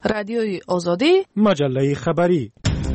رادیوی آزادی، مجله خبری.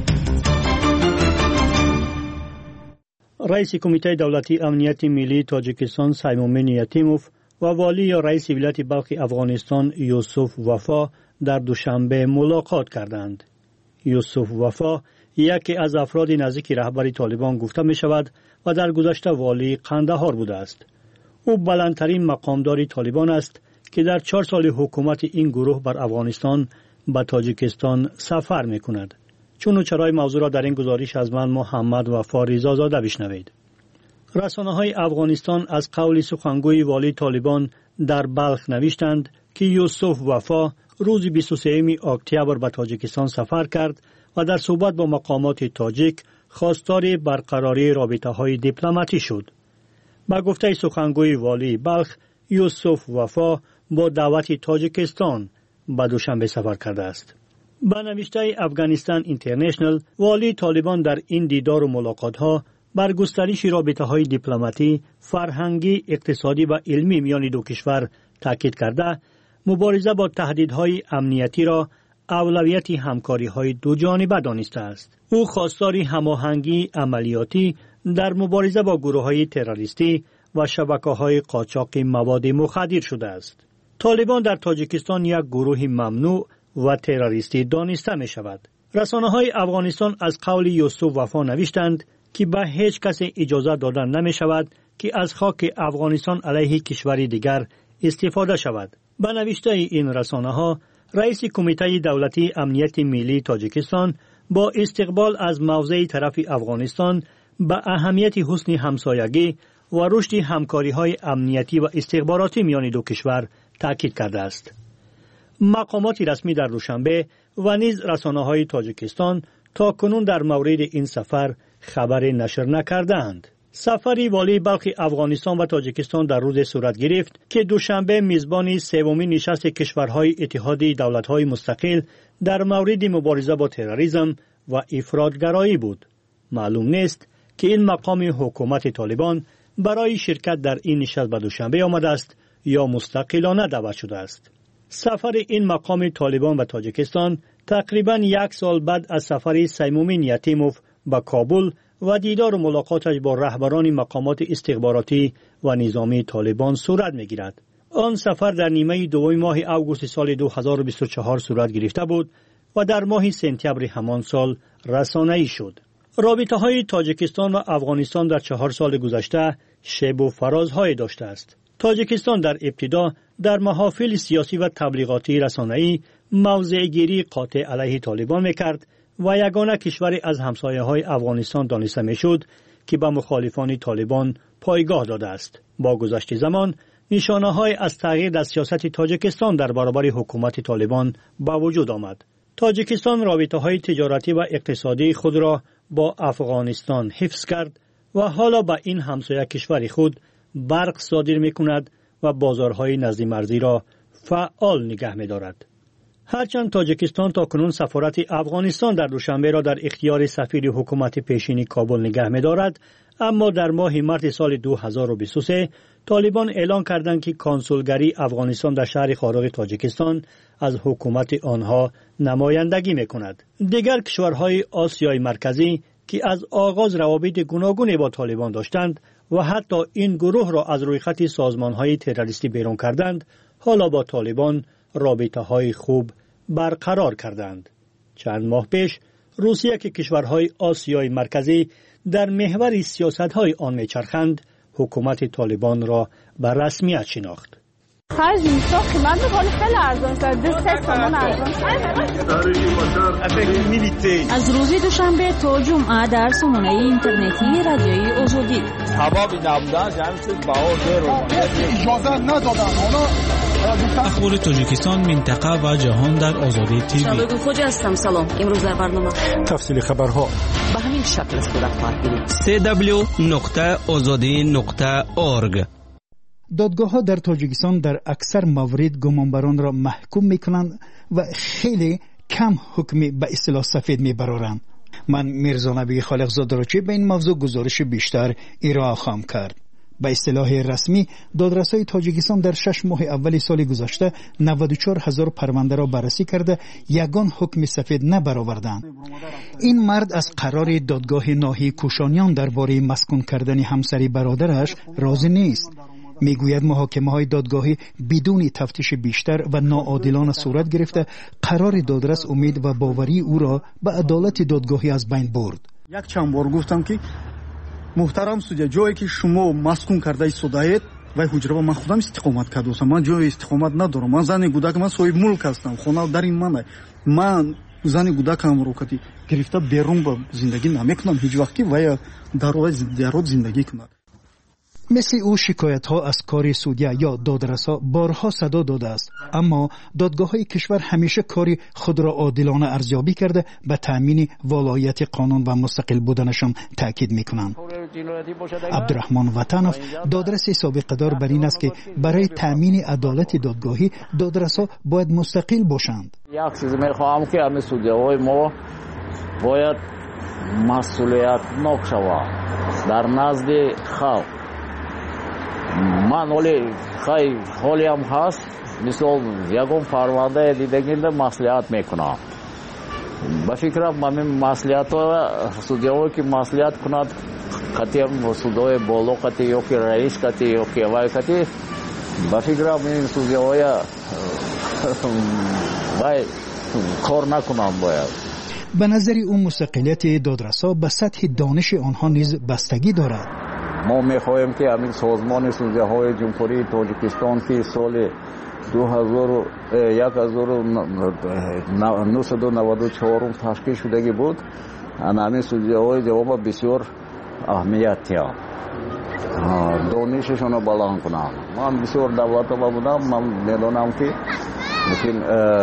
رئیس کمیته دولتی امنیت ملی تاجیکستان سیمومین یتیموف و والی رئیس ولایت بلخ افغانستان یوسف وفا در دوشنبه ملاقات کردند. یوسف وفا یکی از افراد نزدیک رهبر طالبان گفته می شود و در گذشته والی قندهار بوده است. او بلندترین مقامدار طالبان است که در 4 سال حکومت این گروه بر افغانستان به تاجیکستان سفر می کند. چون و چرای موضوع را در این گزارش از من محمد وفا رضازاده بشنوید. رسانه‌های افغانستان از قول سخنگوی والی طالبان در بلخ نوشتند که یوسف وفا روز 23 اکتبر به تاجیکستان سفر کرد و در صحبت با مقامات تاجیک خواستار برقراری رابطه‌های دیپلماتی شد. با گفته سخنگوی والی بلخ، یوسف وفا با دعوت تاجیکستان به دوشنبه سفر کرده است. با نوشته افغانستان اینترنشنال، والی طالبان در این دیدار و ملاقات‌ها بر گسترش رابطه‌های دیپلماتی، فرهنگی، اقتصادی و علمی میان دو کشور تاکید کرده، مبارزه با تهدیدهای امنیتی را اولویت همکاری‌های دو جانبه دانسته است. او خواستار هماهنگی عملیاتی در مبارزه با گروه‌های تروریستی و شبکه‌های قاچاق مواد مخدر شده است. طالبان در تاجیکستان یک گروه ممنوع و تروریستی دانسته می شود. رسانه‌های افغانستان از قول یوسف وفا نوشتند که به هیچ کس اجازه دادن نمی شود که از خاک افغانستان علیه کشوری دیگر استفاده شود. به نوشته این رسانه‌ها، رئیس کمیته دولتی امنیت ملی تاجیکستان با استقبال از موضع طرف افغانستان به اهمیت حسن همسایگی و رشد همکاری‌های امنیتی و استخباراتی میان دو کشور تاکید کرده است. مقامات رسمی در دوشنبه و نیز رسانه‌های تاجیکستان تا کنون در مورد این سفر خبر نشر نکردند. سفری والی بلخ افغانستان و تاجیکستان در روز صورت گرفت که دوشنبه میزبان سومین نشست کشورهای اتحادیه دولت‌های مستقل در مورد مبارزه با تروریسم و افراطگرایی بود. معلوم نیست که این مقام حکومت طالبان برای شرکت در این نشست به دوشنبه آمده است یا مستقلانه دعوت شده است. سفر این مقام طالبان به تاجیکستان تقریباً 1 سال بعد از سفر سیمومین یتیموف به کابل و دیدار و ملاقاتش با رهبران مقامات استخباراتی و نظامی طالبان صورت می‌گیرد. آن سفر در نیمه دوم ماه آگوست سال 2024 صورت گرفته بود و در ماه سپتامبر همان سال رسانه‌ای شد. رابطه‌های تاجیکستان و افغانستان در 4 سال گذشته شیب و فرازهای داشته است. تاجیکستان در ابتدا در محافل سیاسی و تبلیغاتی رسانه‌ای موضع‌گیری قاطع علیه طالبان می‌کرد و یگانه کشور از همسایه‌های افغانستان دانسته می‌شد که به مخالفان طالبان پایگاه داده است. با گذشت زمان نشانه‌های از تغییر در سیاست تاجیکستان در برابر حکومت طالبان به وجود آمد. تاجیکستان رابطه‌های تجارتی و اقتصادی خود را با افغانستان حفظ کرد و حالا به این همسایه کشور خود برق صادر می‌کند و بازارهای نزد مرزی را فعال نگه می‌دارد. هرچند تاجیکستان تاکنون سفارت افغانستان در دوشنبه را در اختیار سفیر حکومت پیشین کابل نگه می‌دارد، اما در ماه مارس سال 2023 طالبان اعلان کردند که کنسولگری افغانستان در شهر خارق تاجیکستان از حکومت آنها نمایندگی می‌کند. دیگر کشورهای آسیای مرکزی که از آغاز روابط گوناگونی با طالبان داشتند و حتی این گروه را از روی خط سازمان‌های تروریستی بیرون کردند، حالا با طالبان رابطه‌های خوب برقرار کردند. چند ماه پیش روسیه که کشورهای آسیای مرکزی در محور سیاست‌های آن می‌چرخند، حکومت طالبان را به رسمیت شناخت. خرج میسا قیمت میکنه خیلی ارزان شد. 2 تومان ارزان شد. از روز دوشنبه تا جمعه در سامانه اینترنتی رادیوی آزادی. هوا نبودن جمع شد باور اجازه ندادن. اخبار تاجیکستان، منطقه و جهان در آزادی تیوی. شباب خوج هستم. سلام. امروز در برنامه تفصیل خبرها به همین شکل صورت خواهد گرفت. www.azadi.org. دادگاه‌ها در تاجیکستان در اکثر موارد گمانبران را محکوم می‌کنند و خیلی کم حکمی به اصطلاح سفید می‌برند. من میرزا نبی خالقزاده را چه به این موضوع گزارش بیشتر ارائه خواهم کرد. به اصطلاح رسمی دادرسای تاجیکستان در 6 ماه اول سال گذشته 94,000 پرونده را بررسی کرده یگان حکم سفید نبرآوردند. این مرد از قرار دادگاه ناحیه کوشانیان درباره مسکون کردن همسری برادرش راضی نیست. میگوید محاکمه‌های دادگاهی بدون تفتیش بیشتر و ناعادلانه صورت گرفته قرار دادرس امید و باوری او را به عدالت دادگاهی از بین برد. یک چند بار گفتم که محترم судья جایی که شما مسکون کرده ایستادید و حجره با من خودم استقامت کردم. من جای استقامت ندارم. من زن گودک من صاحب ملک هستم. خانه در این من زن گودکم رو کتی گرفته بیرون با زندگی نمیکنم هیچ وقتی و در زندگی کنم. مثل او شکایت ها از کار سودیا یا دادرسا بارها صدا داده است، اما دادگاه های کشور همیشه کاری خود را عادلانه ارزیابی کرده به تامین ولایت قانون و مستقل بودنشان تاکید میکنند. عبدالرحمن وطنوف دادرس سابقه دار بر این است که برای تامین عدالت دادگاهی دادرسا باید مستقل باشند. یک چیز میخواهم که همه سودیاهای ما باید مسئولیتناک شوند در نزد خلق. من حالی هم هست مثل یکم پرونده دیدگینده مسئولیت میکنم. به فکرم من مسئولیت ها سودیاهایی که مسئولیت کند کتی هم سودای بالو کتی یا که رئیس کتی یا که وای کتی به فکرم این سودیاهای باید کار نکنم باید. به نظر او مستقلیت دادرسا به سطح دانش آنها نیز بستگی دارد. ما میخواهیم که همین سازمان سودیاهای جمهوری تاجیکستان که سال 1994 تشکیل شدگی بود، همین سودیاهای جواب بسیار اهمیت دارد. دانششون رو بلند کنم. من بسیار دولت بودم، من میدانم که لیکن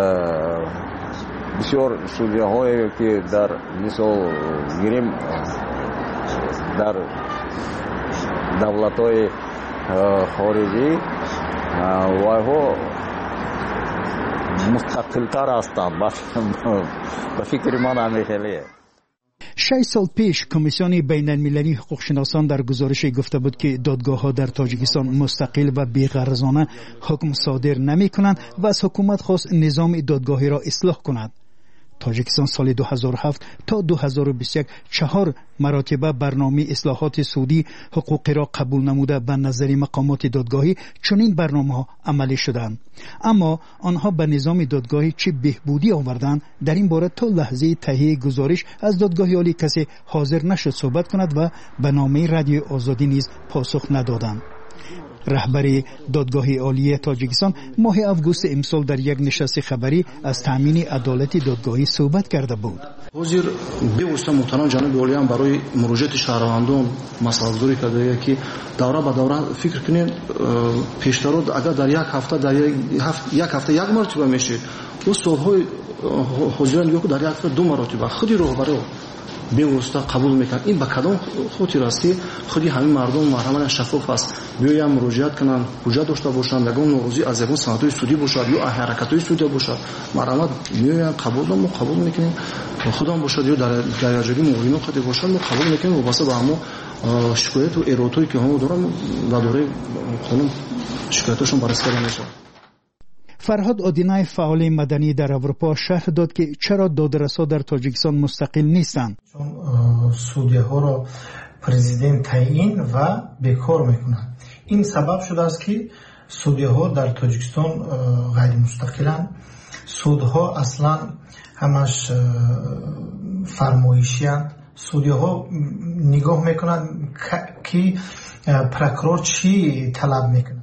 بسیار سودیاهایی که در مثال گیریم در دولت‌های خارجی و ها مستقل‌تر هستند. به فکر من همیشه 6 سال پیش کمیسیون بین المللی حقوق شناسان در گزارش گفته بود که دادگاه‌ها در تاجیکستان مستقل و بی‌غرضانه حکم صادر نمی‌کنند و از حکومت خواست نظام دادگاهی را اصلاح کند. تاجیکستان سال 2007 تا 2021 4 مراتبه برنامه اصلاحات سودی حقوقی را قبول نموده به نظر مقامات دادگاهی چنین برنامه‌ها عملی شدند، اما آنها به نظام دادگاهی چه بهبودی آوردند در این باره تا لحظه تهیه گزارش از دادگاه عالی کسی حاضر نشد صحبت کند و به نامه رادیو آزادی نیز پاسخ ندادند. رهبر دادگاه عالی تاجیکستان ماه آگوست امسال در یک نشست خبری از تامین عدالت دادگاهی صحبت کرده بود. حاضر بواسطه محترم جناب عالی هم برای مراجعت شهروندان مسئله گذاری کرده که دوره به دوره فکر کنید پیشترود اگر در یک هفته یک مرتبه میشه و سالهای حاضران یک در یک هفته 2 مرتبه خودی راهبری بواسطه قبول میکنن. این به کدام خاطر است که خودی همین مردم مرحله شفاف است بیایم مراجعت کنن، حجت داشته باشند، یگان نوروزی از یگان سندهای سودی باشد یا حرکت‌های سودی باشد، مرحله میایم قبول میکنیم خودم باشد یا در درجه مقیم خودی باشد ما قبول میکنیم و واسه به همو شکایت و ایرادایی که همو دارن و دوره خانم شکایتشون بررسی میشه. فرهاد آدینای فعال مدنی در اروپا شرح داد که چرا دادرسا در تاجیکستان مستقل نیستند. چون سودیاها را پرزیدنت تعیین و بیکار میکنند. این سبب شده است که سودیاها در تاجیکستان غیر مستقلند. سودها اصلا همش فرمایشی اند. سودیاها نگاه میکنند که پروکرور چی طلب میکنه.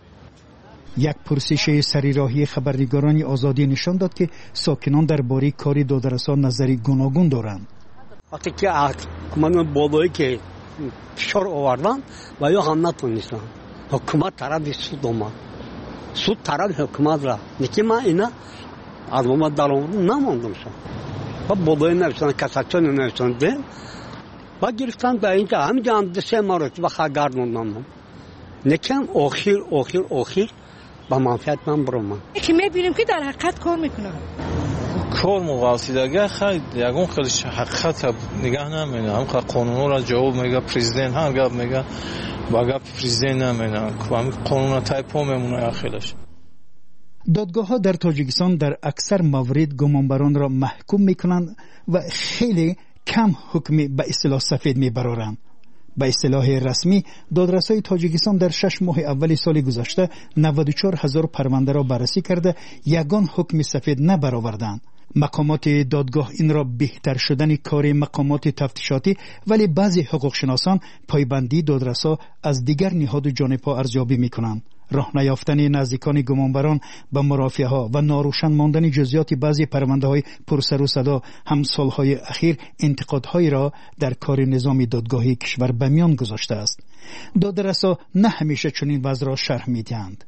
یک پرسش سریراهی خبرنگاران آزادی نشان داد که ساکنان درباره کار دادرسا نظری گوناگون دارند. وقتی که حکومت بالایی که فشار آوردن و یا هم نتونستن حکومت طرف سود آمد، سود طرف حکومت را نکی من اینا از حکومت در آورد نماندم شد و بالایی نوشتن کساچان نوشتن ده و گرفتن به اینجا همینجا هم 2 مرتبه خگردوندم نکن آخر با منفعت من برام. که میبینیم که در حقیقت کار میکنن کار مقاصدگاه خیلی یکون خیلی حقیقت نگاه نمی‌کنه. هم قانون را جواب میگه پرزیدنت، هر گپ میگه با گپ پرزیدنت نمی‌کنه. هم قانون تایپو میمونه خیلیش. دادگاه‌ها در تاجیکستان در اکثر موارد گمانبران را محکوم می‌کنند و خیلی کم حکمی به اصطلاح سفید می‌برند. به اصطلاح رسمی دادرسای تاجیکستان در 6 ماه اول سال گذشته 94,000 پرونده را بررسی کرده یگان حکم سفید نبرآوردند. مقامات دادگاه این را بهتر شدن کار مقامات تفتیشاتی، ولی بعضی حقوقشناسان پایبندی دادرسا از دیگر نهاد جانب‌ها ارزیابی می‌کنند. راه نیافتن نزدیکان گمانبران به مرافعه‌ها و ناروشن ماندن جزئیات بعضی پرونده‌های پرسر و صدا هم سالهای اخیر انتقادهایی را در کار نظام دادگاهی کشور به میان گذاشته است. دادرسا نه همیشه چنین وضع را شرح می‌دهند.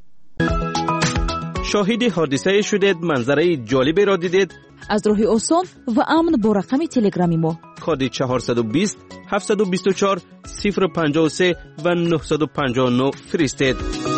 شاهد حادثه شدید، منظره جالبی را دیدید؟ از راه آسان و امن با رقم تلگرامی ما کد 420 724 053 و 959 فرستید.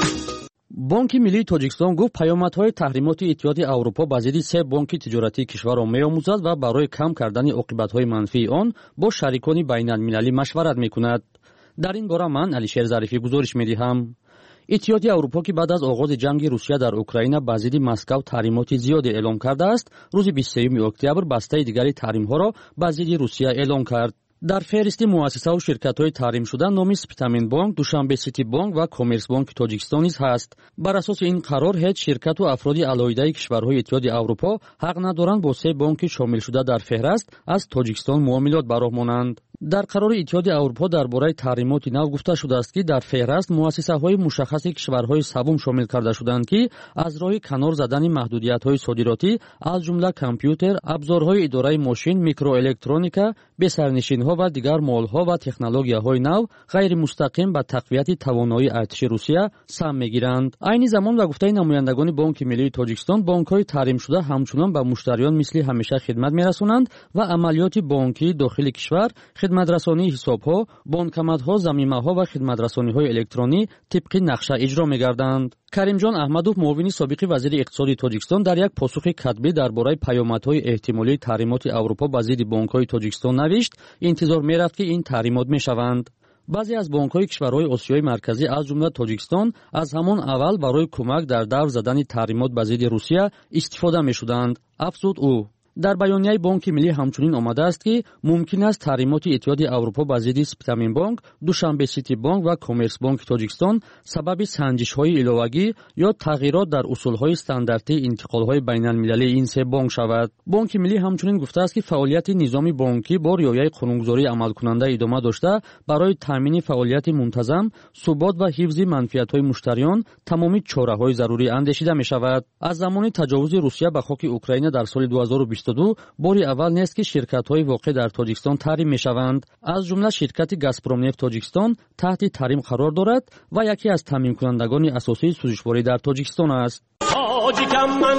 بانک ملی تاجیکستان گفت پیامدهای تحریمات اتحادیه اروپا با ضد 3 بانک تجارتی کشور را می‌آموزد و برای کم کردن عاقبت‌های منفی آن با شریکان بین‌المللی مشورت می‌کند. در این باره من علیشیر ظریفی گزارش می‌دهم. اتحادیه اروپا که بعد از آغاز جنگ روسیه در اوکراین با ضد مسکو تحریمات زیادی اعلام کرده است، روز 23 اکتبر بسته دیگری تحریم‌ها را با ضد روسیه اعلام کرد. در فهرست مؤسسه و شرکت‌های تحریم شده نامی سپیتامین بانک، دوشنبه سیتی بانک و کامرس بانک تاجیکستان نیز هست. بر اساس این قرار هیچ شرکت و افرادی علایده کشورهای اتحادیه اروپا حق ندارند با 3 بانک شامل شده در فهرست از تاجیکستان معاملات براه مانند. در قرار اتحادیه اروپا درباره تحریمات نو گفته شده است که در فهرست مؤسسه‌های مشخص کشورهای سوم شامل کرده شدند که از راه کنار زدن محدودیت‌های صادراتی از جمله کامپیوتر، ابزارهای اداره ماشین، میکروالکترونیکا، بسرنشین‌ها و دیگر مال‌ها و تکنولوژی‌های نو غیر مستقیم به تقویت توانایی ارتش روسیه سهم می‌گیرند. عین زمان و گفته نمایندگان بانک ملی تاجیکستان، بانک‌های تحریم شده همچنان به مشتریان مثل همیشه خدمت می‌رسانند و عملیات بانکی داخل کشور، خدمترسانی حساب‌ها، بانکمدها، ضمیمه‌ها و خدمترسانی‌های الکترونی طبق نقشه اجرا می‌گردند. کریمجان احمدوف، معاون سابق وزیر اقتصادی تاجیکستان، در یک پاسخ کتبی درباره پیامدهای احتمالی تحریمات اروپا به ضد بانک‌های تاجیکستان نوشت: انتظار می‌رفت که این تحریمات می‌شوند. بعضی از بانک‌های کشورهای آسیای مرکزی از جمله تاجیکستان از همان اول برای کمک در دور زدن تحریمات به ضد روسیه استفاده می‌شدند. افزود او. در بیانیه بانک ملی همچنین آمده است که ممکن است تحریمات اتحادیه اروپا به ضد سپیتامین بانک، دوشنبه سیتی بانک و کامرس بانک تاجیکستان سبب سنجش‌های علاوه‌ای یا تغییرات در اصول‌های استانداردی انتقال‌های بین‌المللی این 3 بانک شود. بانک ملی همچنین گفته است که فعالیت نظام بانکی با رعایت قانونگذاری عملکننده ادامه داشته برای تامین فعالیت منتظم، ثبات و حفظ منفعت‌های مشتریان تمامی چاره‌های ضروری اندیشیده می‌شود. از زمان تجاوز روسیه به خاک اوکراین در سال 2022 باری اول نیست که شرکت‌های واقع در تاجیکستان تحریم می‌شوند. از جمله شرکت گازپروم نفت تاجیکستان تحت تحریم قرار دارد و یکی از تامین کنندگان اساسی سوزشواری در تاجیکستان است. تاجیکم من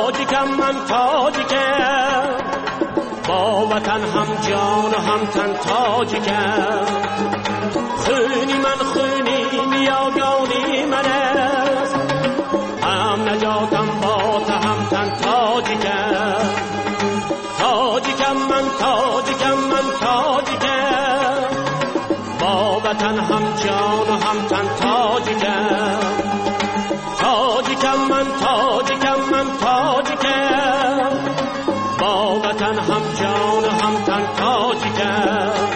تاجیکم، با وطن هم جان و هم تن تاجیکم. خونی من خونی نیاگانی من است، هم نجاتم با تا هم تن تاجیکم. تاجیکم من تاجیکم، با وطن هم جان و هم تن تاجیکم. تاجیکم من تاجیکم، با وطن هم جان و هم تن تاجیکم.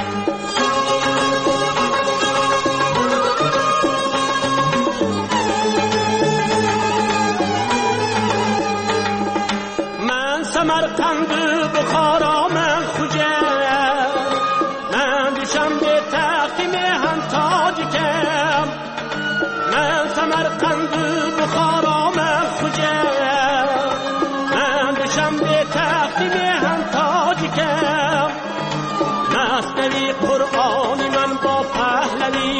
سمرقند بخارا من خوجم، من دوشنبه تختی مهن تاجیکم. من سمرقند بخارا من خوجم، من دوشنبه تختی مهن تاجیکم. مصنوی قرآنی من با پهلوی،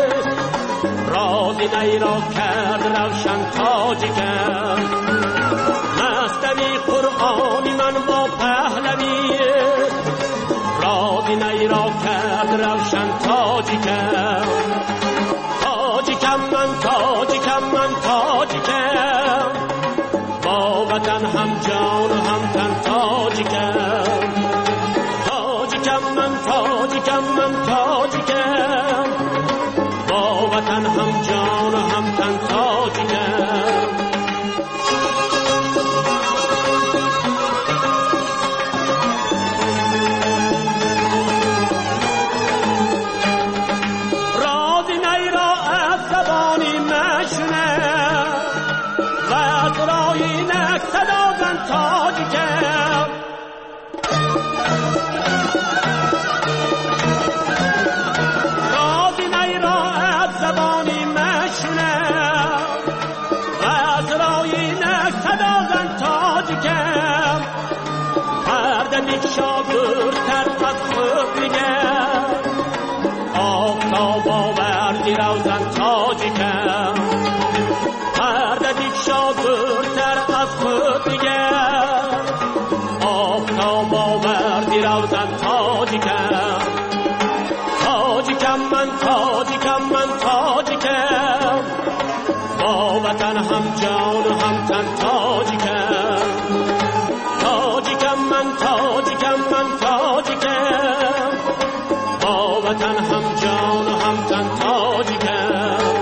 رازی نیرا کرد روشن تاجیکم. مصنوی قرآنی من با پهلوی، رازی نیرا کرد روشن تاجیکم. تاجیکم من تاجیکم، با وطن هم جان و هم تن نام آوردی روزن تاجیکم تاجیکم من تاجیکم من تاجیکم با وطن هم جان و هم تن تاجیکم تاجیکم من تاجیکم من تاجیکم با وطن هم جان و هم تن تاجیکم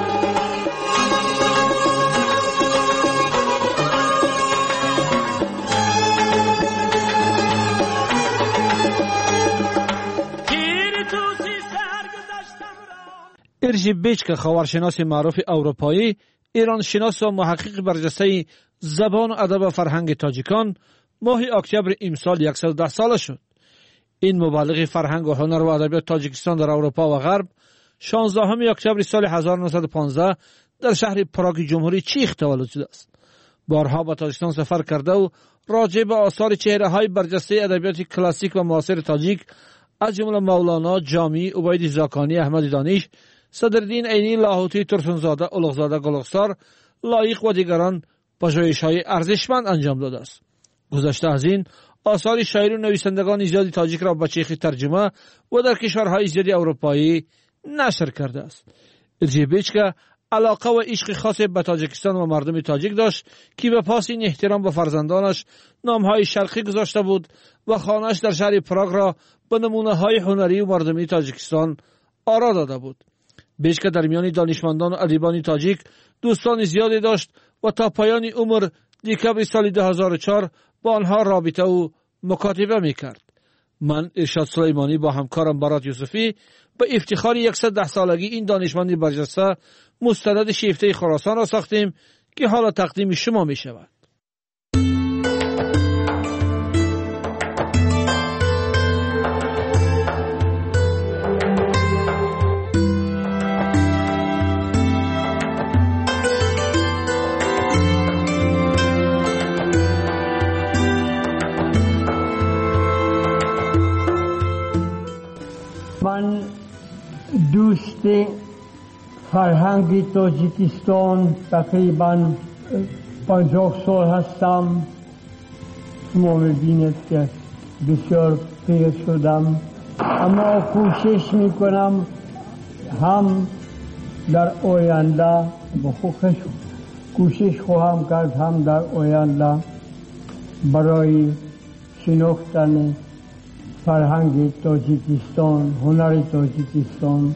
ارژی بیچکا خاورشناس معروف اروپایی، ایران شناس و محقق برجسته زبان و ادب و فرهنگ تاجیکان ماه اکتبر امسال 110 ساله شد. این مبلغ فرهنگ و هنر و ادبیات تاجیکستان در اروپا و غرب 16 اکتبر سال 1915 در شهر پراگ جمهوری چیخ تولد شده است. بارها به تاجیکستان سفر کرده و راجع به آثار چهره‌های برجسته ادبیات کلاسیک و معاصر تاجیک از جمله مولانا، جامی، عبید زاکانی، احمد دانش، صدرالدین عینی، لاهوتی، ترسونزاده، اولغزاده، گلغسار، لایق و دیگران پژوهش‌های ارزشمند انجام داده است. گذشته از این آثار شاعر و نویسندگان زیادی تاجیک را به چیخی ترجمه و در کشورهای زیادی اروپایی نشر کرده است. ارژی بیچکا علاقه و عشق خاص به تاجیکستان و مردم تاجیک داشت که به پاس این احترام به فرزندانش نامهای شرقی گذاشته بود و خانه‌اش در شهر پراگ را به نمونه‌های هنری و مردمی تاجیکستان آرا داده بود. بیچکا در میان دانشمندان و ادیبان تاجیک دوستان زیادی داشت و تا پایان عمر دکبر سال 2004 با آنها رابطه و مکاتبه میکرد. من ارشاد سلیمانی با همکارم برات یوسفی به افتخار 110 سالگی این دانشمند برجسته مستند شیفته خراسان را ساختیم که حالا تقدیم شما می شود. من دوست فرهنگ تاجیکستان تقریبا 50 سال هستم. شما می‌بینید که بسیار پیر شدم، اما کوشش میکنم هم در آینده کوشش خواهم کرد هم در آینده برای شناختن فرهنگ تاجیکستان، هنر تاجیکستان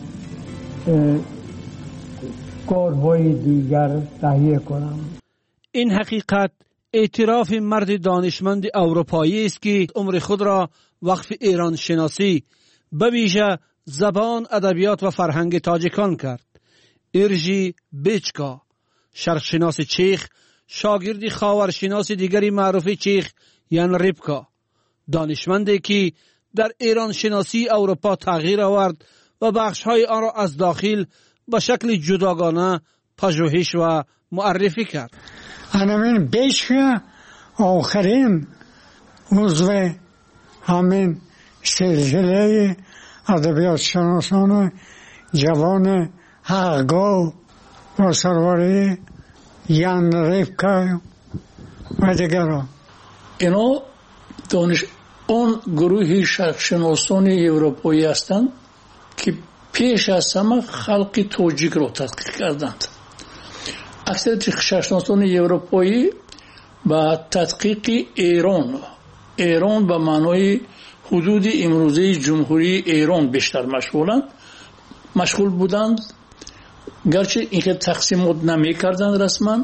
کارهای دیگر تهیه کنم. این حقیقت اعتراف مرد دانشمند اروپایی است که عمر خود را وقف ایران شناسی به ویژه زبان، ادبیات و فرهنگ تاجیکان کرد. ارژی بیچکا، شرقشناس چیخ، شاگرد خاورشناس دیگری معروف چیخ یان ریبکا، دانشمندی که در ایران شناسی اروپا تغییر آورد و بخش‌های آن را از داخل به شکل جداگانه پژوهش و معرفی کرد. همین بیچکا آخرین عضو همین سلسله ادبیات شناسان جوان حقگاه و سروری یان ریبکا و دیگران. اینا اون گروه شرقشناسان اروپایی هستند که پیش از همه خلق تاجیک را تحقیق کردند. اکثر شرقشناسان اروپایی با تحقیق ایران به معنای حدود امروزه جمهوری ایران بیشتر مشغول بودند، گرچه اینکه تقسیمات نمی کردند رسما.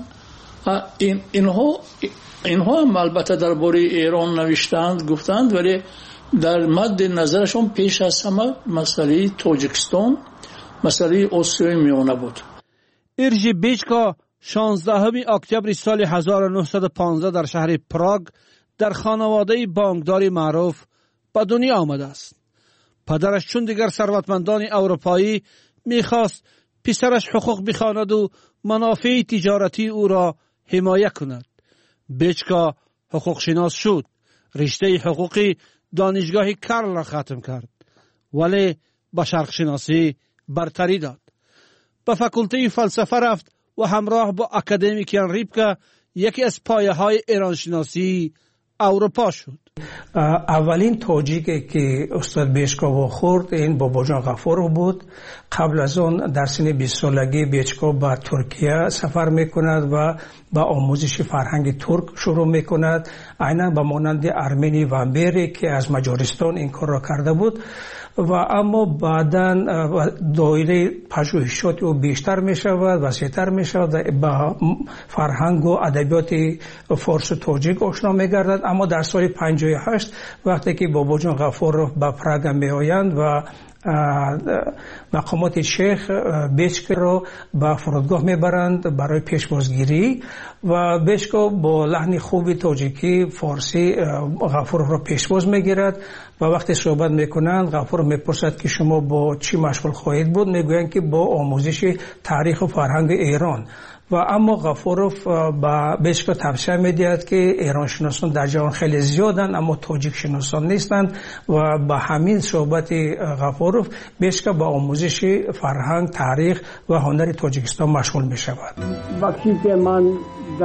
اینها هم البته درباره ایران نوشتند، گفتند، ولی در مد نظرشون پیش از همه مسئله تاجیکستان، مسئله آسیای میانه بود. ارژی بیچکا 16 اکتبر سال 1915 در شهر پراگ در خانواده بانکداری معروف به دنیا آمده است. پدرش چون دیگر ثروتمندان اروپایی میخواست پسرش حقوق بخواند و منافع تجارتی او را حمایه کند. بیچکا حقوق شناس شد، رشته حقوقی دانشگاه کرل را ختم کرد، ولی به شرق شناسی برتری داد. به فاکولته فلسفه رفت و همراه با اکادمیک یان ریبکا یکی از پایه های ایران شناسی اروپا شد. اولین تاجیکی که استاد بیچکا خورد این بابا جان غفورov بود. قبل از اون در سن 20 سالگی بیچکا به ترکیه سفر میکند و با آموزش فرهنگ ترک شروع میکند، عیناً به مانند ارمنی و امبری که از مجارستان این کار را کرده بود. و اما بعداً دایره پژوهشات او بیشتر می شود، وسیع‌تر می شود، با فرهنگ و ادبیات فارس و تاجیک آشنا می گردد. اما در سال 58 وقتی که بابا جان غفورov به پراگ می آیند و مقامات شیخ بیچکا را به فرودگاه میبرند برای پیشوازگیری و بیچکا با لحن خوبی تاجیکی فارسی غفورov را پیشواز میگیرد و وقتی صحبت میکنند غفورov میپرسد که شما با چی مشغول خواهید بود؟ میگویند که با آموزش تاریخ و فرهنگ ایران. و اما غفورov با بیچکا توصیه میدهد که ایران شناسان در جهان خیلی زیادند اما تاجیک شناسان نیستند و با همین صحبت غفورov بیچکا با آموزش فرهنگ، تاریخ و هنر تاجیکستان مشغول می شود. وقتی که من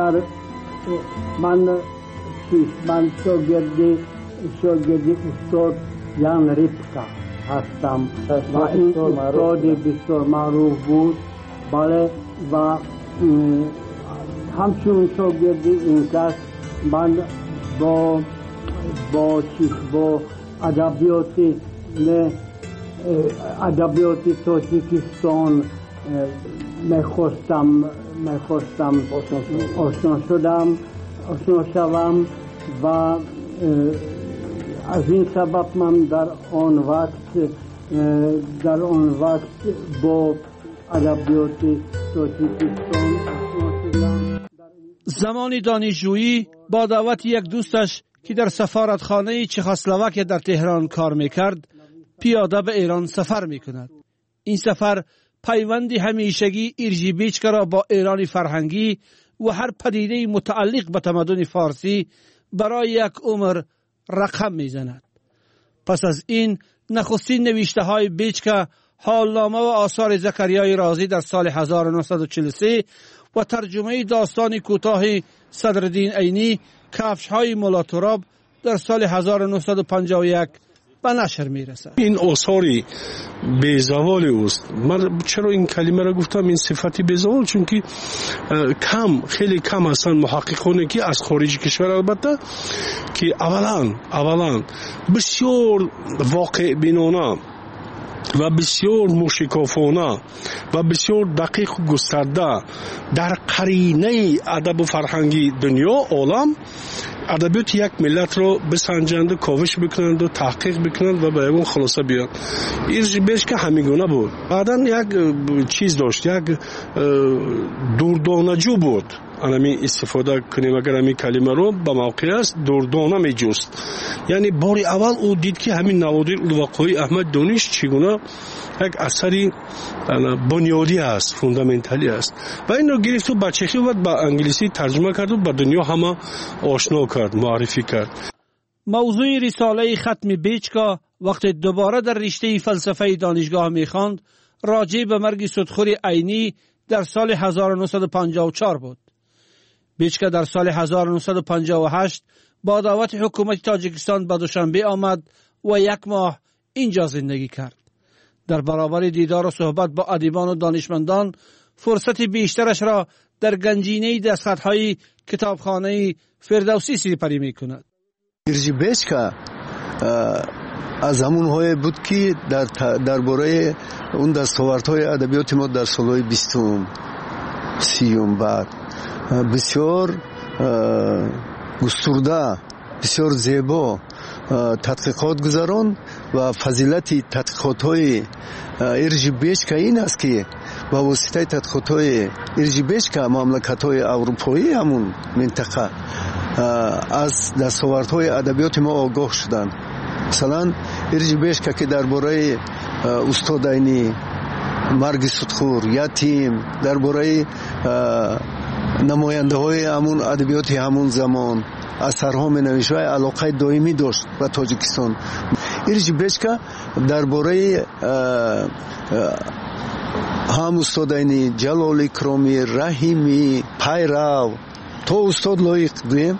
شاگرد استاد یان ریپکا هستم و این استاد بسیار معروف بود. بله و همچون شاگرد این کس من با ادبیات تاجیکستان میخواستم آشنا شوم و از این سبب من در آن وقت با ادبیات تاجیکستان آشنا شدم. زمان دانشجویی با دعوت یک دوستش که در سفارتخانه چخسلواک در تهران کار میکرد پیاده به ایران سفر میکند. این سفر پیوندی همیشگی ایرجی بیچکا را با ایران فرهنگی و هر پدیده متعلق به تمدن فارسی برای یک عمر رقم میزند. پس از این نخستین نوشته های بیچکا حالنامه و آثار زکریای رازی در سال 1943 و ترجمه داستان کوتاه صدرالدین عینی کفش های مولا تراب در سال 1951 به نشر میرسد. این آثاری بیزوال اوست. من چرا این کلمه را گفتم این صفتی بیزوال؟ چون که خیلی کم هستن محققانی که از خارج کشور البته که اولا بسیار واقع بینانه و بسیار موشکافانه و بسیار دقیق و گسترده در قرینه ادب و فرهنگی دنیا عالم ادبیات یک ملت رو بسنجند و کاوش بکنند و تحقیق بکنند و به اون خلاصه بیان. ایرج بیچکا همیگونه بود. بعداً یک چیز داشت، یک دوردانجو بود. انمی استفاده کنیم اگر همی کلمه رو به موقع است دوردانه می جست. یعنی باری اول او دید که همین نوادر الوقای احمد دانش چگونه یک اثری بنیادی است، فوندامنتالی است و این رو گرفت و به چخی و به انگلیسی ترجمه کرد و به دنیا همه آشنا کرد، معرفی کرد. موضوع رساله ختم بیچکا وقتی دوباره در رشته فلسفه دانشگاه میخواند راجع به مرگ صدخور عینی در سال 1954 بود. بیچکا در سال 1958 با دعوت حکومت تاجیکستان به دوشنبه آمد و یک ماه اینجا زندگی کرد. در برابر دیدار و صحبت با ادیبان و دانشمندان فرصت بیشترش را در گنجینه دستخط‌های کتابخانه فردوسی سپری می‌کند. ایرج بیچکا از همون‌های بود که درباره اون دستاوردهای ادبیات ما در سال‌های 20م 30م بعد بسیار گسترده، بسیار زیبا تحقیقات گذاران و فضیلت تحقیقات‌های ایرج بیچکا این است که با واسطه تحقیقات‌های ایرج بیچکا مملکت‌های اروپایی همون منطقه از دستاوردهای ادبیات ما آگاه شدند. مثلا ایرج بیچکا که درباره استاد عینی، مرگ صدخور، یتیم، درباره نماینده‌های همون ادبیات همون زمان اثرها می‌نوشت و علاقه دائمی داشت به تاجیکستان. ایرج بیچکا درباره هم استاد عینی، جلال اکرامی، رحیمی، پیرو تا استاد لایق گویم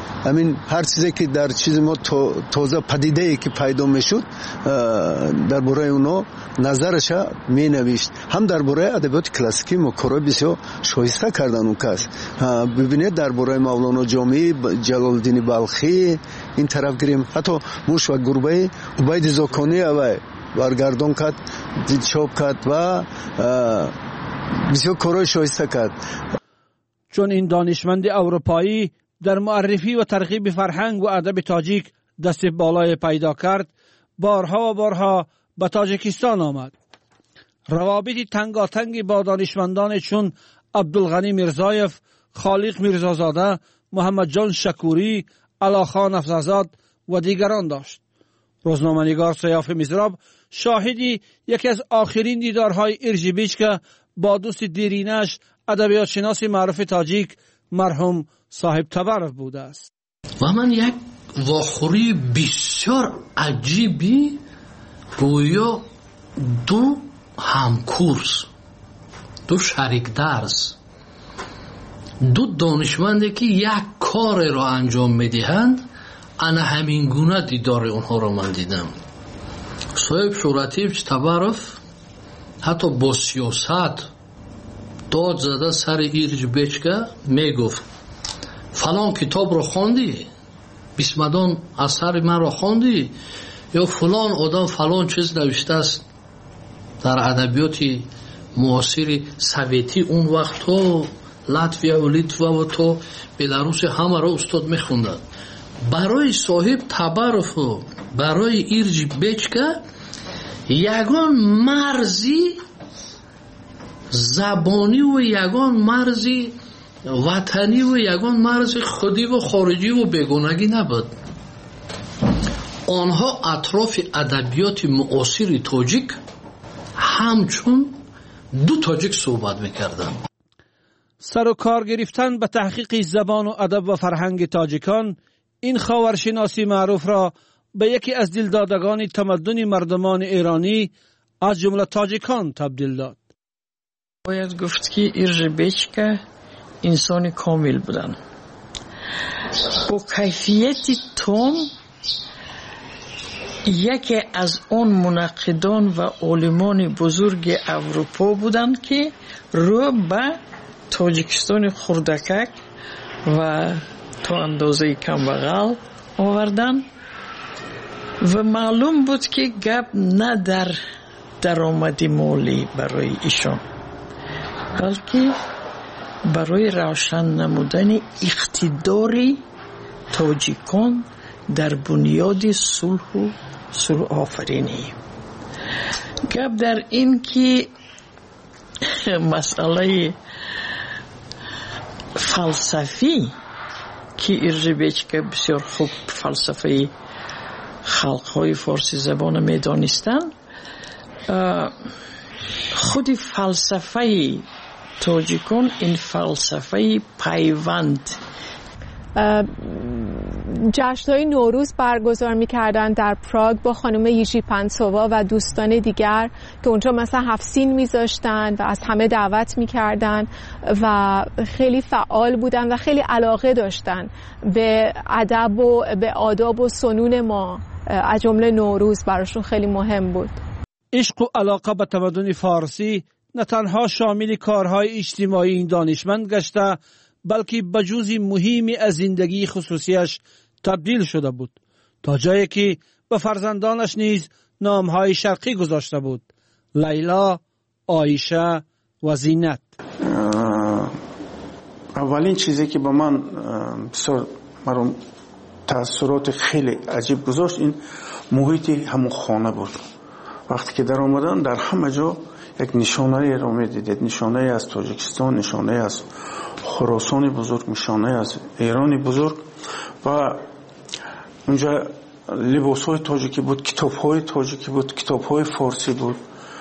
همین هر چیزی که در چیز ما تازه پدیده ای که پیدا میشد درباره اونها نظرش می نوشت. هم درباره ادبیات کلاسیکی مکارای بسیار شایسته کردن اون کس. ببینید درباره مولانا جامی، جلال الدین بلخی این طرف گیریم، حتی موش و گربه عبید زاکانی اوای برگردان کرد، چاپ کرد و بسیار کارای شایسته کرد. چون این دانشمند اروپایی در معرفی و ترغیب فرهنگ و ادب تاجیک دست بالای پیدا کرد، بارها و بارها به تاجیکستان آمد. روابط تنگاتنگی با دانشمندان چون عبدالغنی میرزایف، خالق میرزازاده، محمد جان شکوری، علاخان افزازاد و دیگران داشت. روزنامه‌نگار سیاف میزراب شاهدی یکی از آخرین دیدارهای ارژیبیچ که با دوست دیرینش ادبیات شناس معروف تاجیک مرحوم صاحب تبرف بوده است. و من یک واخوری بسیار عجیبی رویا دو همکورس، دو شریک درس، دو دانشمندی که یک کار را انجام میدهند، انا همین گونه دیدار اونها را من دیدم. صاحب شورتیف تبرف حتی با سیاست داد زده سر ارژیبیچ میگفت فلان کتاب را خواندی، بیسمدان اثر من را خواندی، یا فلان آدم فلان چیز نوشته است در ادبیات معاصر سویتی اون وقت ها، لاتویا و لیتوا و تو بلاروس همه را استاد میخوندن. برای صاحب تبرف و برای ارژیبیچ یگان مرزی زبانی و یگان مرزی وطنی و یگان مرز خودی و خارجی و بیگانگی نبود. آنها اطراف ادبیات معاصر تاجیک همچون دو تاجیک صحبت میکردن. سر و کار گرفتن به تحقیق زبان و ادب و فرهنگ تاجیکان این خاورشناسی معروف را به یکی از دلدادگان تمدن مردمان ایرانی از جمله تاجیکان تبدیل داد. باید گفت که ارژیبیچ انسان کامل بودن، با کیفیت تام. یکی از آن منقدان و عالمان بزرگ اروپا بودند که رو به تاجیکستان خردکک و تا اندازه کمبغل آوردن و معلوم بود که گپ نه در درآمد مالی برای ایشان، بلکه برای روشن نمودن اقتدار تاجیکان در بنیاد صلح و صلح آفرینی. گپ در این که مسئله فلسفی که ارژیبیچ که بسیار خوب فلسفه خلقهای فارسی زبان می دانستن، خود فلسفه تاجیکان این فلسفه پیوند. جشن‌های نوروز برگزار می‌کردن در پراگ با خانم ییژی پنسووا و دوستان دیگر که اونجا مثلا 7 سین می‌ذاشتن و از همه دعوت می‌کردن و خیلی فعال بودن و خیلی علاقه داشتن به ادب و به آداب و سنون ما، از جمله نوروز براشون خیلی مهم بود. عشق و علاقه به تمدن فارسی نه تنها شامل کارهای اجتماعی این دانشمند گشته، بلکه به جزئی مهمی از زندگی خصوصیش تبدیل شده بود، تا جایی که به فرزندانش نیز نامهای شرقی گذاشته بود: لیلا، عایشه و زینت. اولین چیزی که با من بسیار مرا تأثیرات خیلی عجیب گذاشت این محیط همون خانه بود. وقتی که در آمدن در همه جا یک نشانه را می دیدید، نشانه از تاجیکستان، نشانه از خراسان بزرگ، نشانه از ایران بزرگ، و اونجا لباس های تاجیکی بود، کتاب های تاجیکی بود، کتاب های فارسی بود،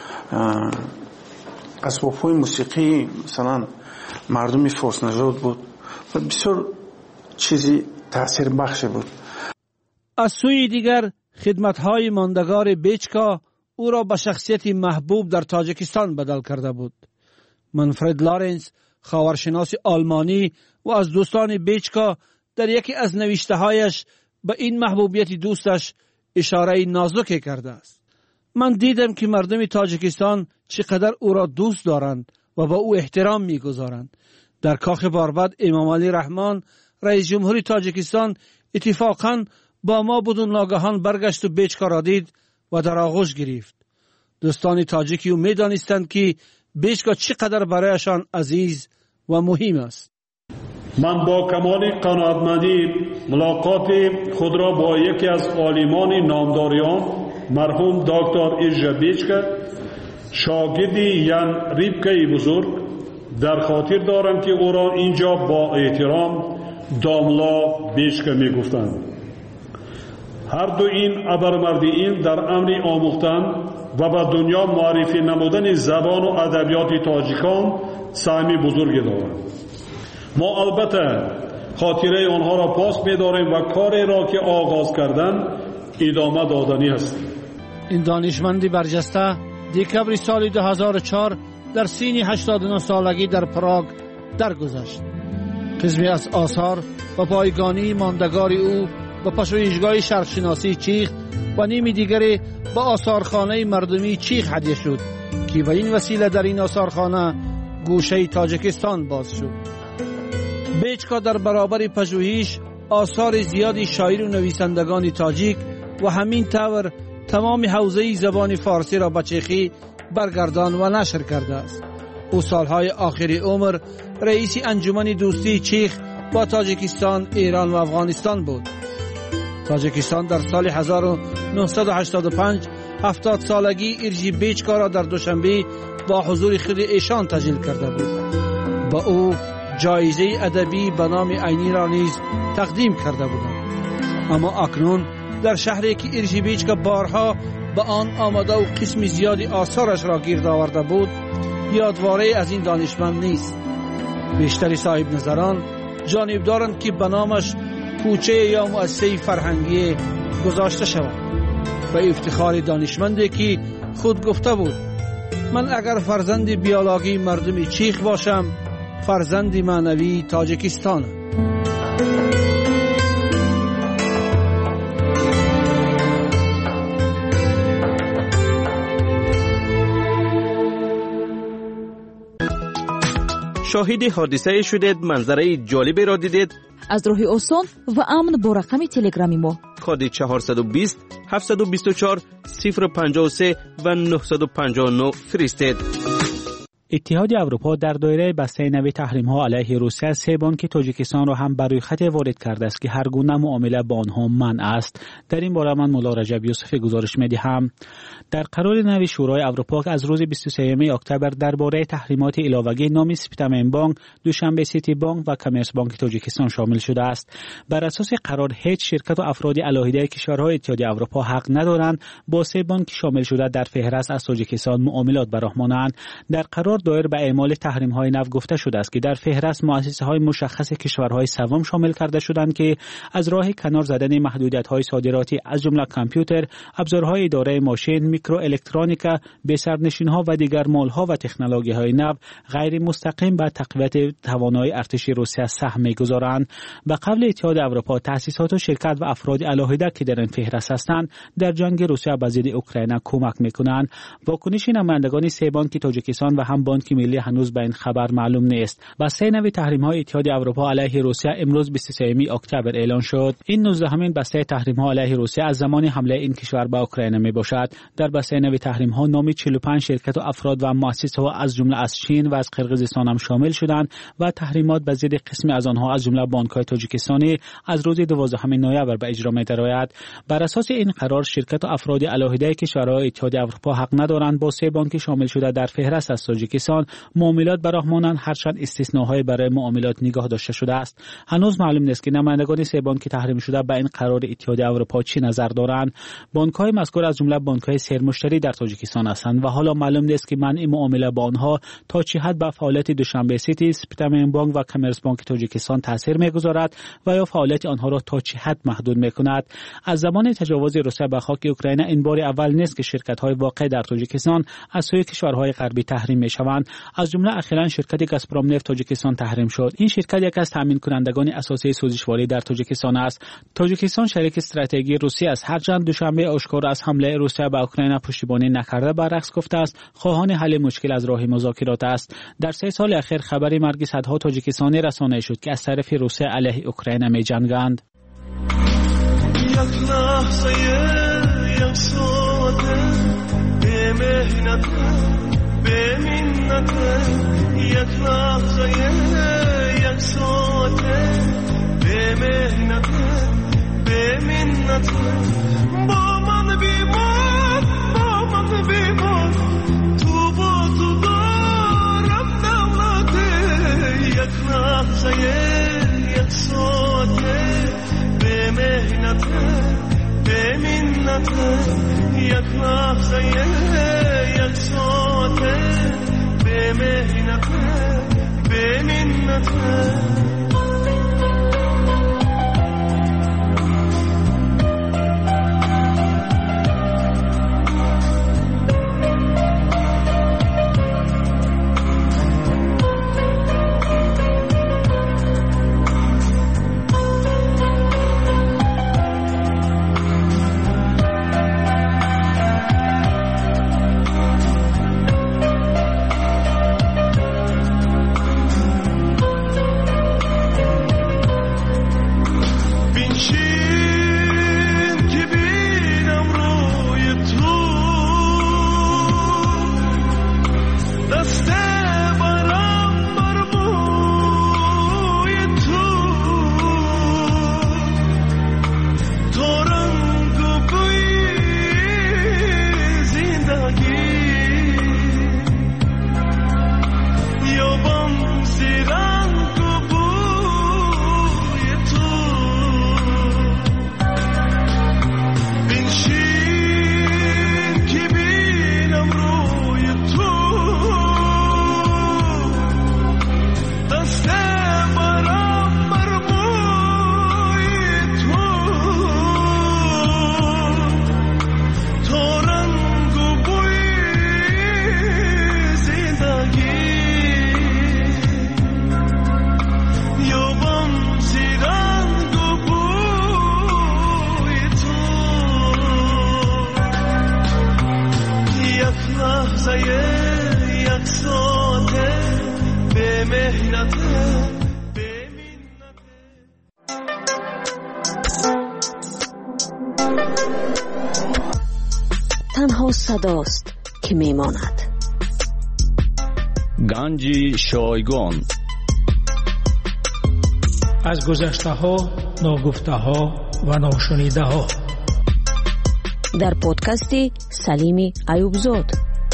اسباب های موسیقی مثلا مردم فارس نژاد بود و بسیار چیزی تأثیر بخش بود. از سوی دیگر خدمت های ماندگار بیچکا او را به شخصیت محبوب در تاجیکستان بدل کرده بود. منفرد لارنس، خاورشناس آلمانی و از دوستان بیچکا، در یکی از نوشته‌هایش به این محبوبیت دوستش اشاره نازکی کرده است. من دیدم که مردم تاجیکستان چقدر او را دوست دارند و با او احترام می‌گذارند. در کاخ باربد امام علی رحمان رئیس جمهوری تاجیکستان اتفاقاً با ما بدون ناگهان برگشت و بیچکا را دید و در آغوش گرفت. دوستان تاجیکی او می‌دانستند که بیچکا چقدر برایشان عزیز و مهم است. من با کمال قناعتمندی ملاقات خود را با یکی از عالمان نامداریان مرحوم دکتر ایرژا بیچکا شاگردی یان ریبکای بزرگ در خاطر دارم که او را اینجا با احترام داملا بیچکا می گفتند. هر دو این ابرمردیین در امر آموختن و به دنیا معرفی نمودن زبان و ادبیات تاجیکان سهمی بزرگی دارند. ما البته خاطره آنها را پاس می‌داریم و کاری را که آغاز کردن ادامه دادنی است. این دانشمندی برجسته دکبر سال 2004 در سن 89 سالگی در پراگ درگذشت. قسمی از آثار و پایگانی ماندگار او به پژوهشگاه شرقشناسی چیخ و نیمی دیگری به آثارخانه مردمی چیخ هدیه شد که به این وسیله در این آثارخانه گوشه تاجیکستان باز شد. بیچکا در برابر پژوهش آثار زیادی شاعر و نویسندگان تاجیک و همین طور تمام حوزه زبان فارسی را به چیخی برگردان و نشر کرده است. او سالهای آخری عمر رئیس انجمن دوستی چیخ با تاجیکستان، ایران و افغانستان بود. تاجیکستان در سال 1985 70 سالگی ایرژی بیچکا را در دوشنبه با حضور خود ایشان تجلیل کرده بود. با او جایزه ادبی به نام عینی را نیز تقدیم کرده بودند. اما اکنون در شهری که ایرژی بیچکا بارها به آن آمده و قسم زیادی آثارش را گرد آورده بود، یادواره از این دانشمند نیست. بیشتری صاحب نظران جانب دارند که به نامش کوچه یا مؤسسه فرهنگی گذاشته شود. به افتخار دانشمندی که خود گفته بود: من اگر فرزند بیولوژی مردم چیخ باشم، فرزند معنوی تاجیکستان. شاهد حادثه شدید، منظره جالبی را دیدید؟ از راه آسان و امن با رقم تلگرامی ما کد 420 724 053 و 959 فرستید. اتحاد اروپا در دایره بسته نوی تحریم‌ها علیه روسیه 3 بانک تاجیکستان را هم بر روی خط وارد کرده است که هر گونه معامله با آنها منع است. در این باره من مولا رجب یوسف گزارش می‌دهم. در قرار نوی شورای اروپا که از روز 23 اکتبر درباره تحریمات علاوه‌ای نام سپتامین بانک، دوشنبه سیتی بانک و کامرس بانک تاجیکستان شامل شده است. بر اساس قرار هیچ شرکت و افراد علاهده کشورهای اتحاد اروپا حق ندارند با 3 بانک شامل شده در فهرست از تاجیکستان معاملات برآمدند. در قرار دایر به اعمال تحریم‌های نو گفته شده است که در فهرست مؤسسه‌های مشخص کشورهای سوم شامل کرده شدند که از راه کنار زدن محدودیت‌های صادراتی از جمله کامپیوتر، ابزارهای اداره ماشین، میکرو الکترونیکا، بسرنشین‌ها و دیگر مال‌ها و تکنولوژی‌های نو غیر مستقیم به تقویت توانایی ارتش روسیه سهم می‌گذارند. به قول اتحاد اروپا، تأسیسات و شرکت و افراد علاهده که در این فهرست هستند در جنگ روسیه به ضد اوکراین کمک می‌کنند. واکنش نمایندگان 3 بانک تاجیکستان و هم بانک ملی هنوز به این خبر معلوم نیست. بسته نوی تحریم‌های اتحاد اروپا علیه روسیه امروز 23 اکتبر اعلان شد. این 19مین بسته تحریم‌ها علیه روسیه از زمان حمله این کشور به اوکراین میباشد. در بسته نوی تحریم‌ها نام 45 شرکت و افراد و مؤسسه‌ها از جمله از چین و از قرقیزستان هم شامل شدند و تحریمات به ضد قسم از آنها از جمله بانک‌های تاجیکستانی از روز 12 نوامبر به اجرا می‌درآید. بر اساس این قرار شرکت و افراد علاهده کشورهای اتحاد اروپا حق ندارند با 3 بانک شامل شده در فهرست از تاجیکستان معاملات برآمدند، هرچند استثناءهای برای معاملات نگاه داشته شده است. هنوز معلوم نیست که نمایندگان 3 بانک تحریم شده به این قرار اتحاد اروپا چه نظر دارند. بانک‌های مذکور از جمله بانک‌های سرمشتری در تاجیکستان هستند و حالا معلوم نیست که منع معامله با آنها تا چه حد به فعالیت دوشنبه سیتی، سپتامین بانک و کامرس بانک تاجیکستان تاثیر می‌گذارد و یا فعالیت آنها را تا چه حد محدود می‌کند. از زمان تجاوز روسیه به خاک اوکراین این بار اول نیست که شرکت‌های واقع در تاجیکستان از سوی کشورهای غربی تحریم می‌شوند. شوند. از جمله اخیراً شرکت گازپروم نفت تاجیکستان تحریم شد. این شرکت یکی از تامین کنندگان اساسی سوزشواری در تاجیکستان است. تاجیکستان شریک استراتژیک روسیه است. هرچند دوشنبه آشکار از حمله روسیه به اوکراین پشتیبانی نکرده برعکس گفته است، خواهان حل مشکل از راه مذاکرات است. در 3 سال اخیر خبری مرگ صدها تاجیکستانی رسانه شد که از طرف روسیه علیه اوکراین می‌جنگند. تنها صداست که میماند. گنج شایگان. از گذشته ها، ناگفته ها و ناشنیده ها. در پادکستی سلیمی ایوبزاد.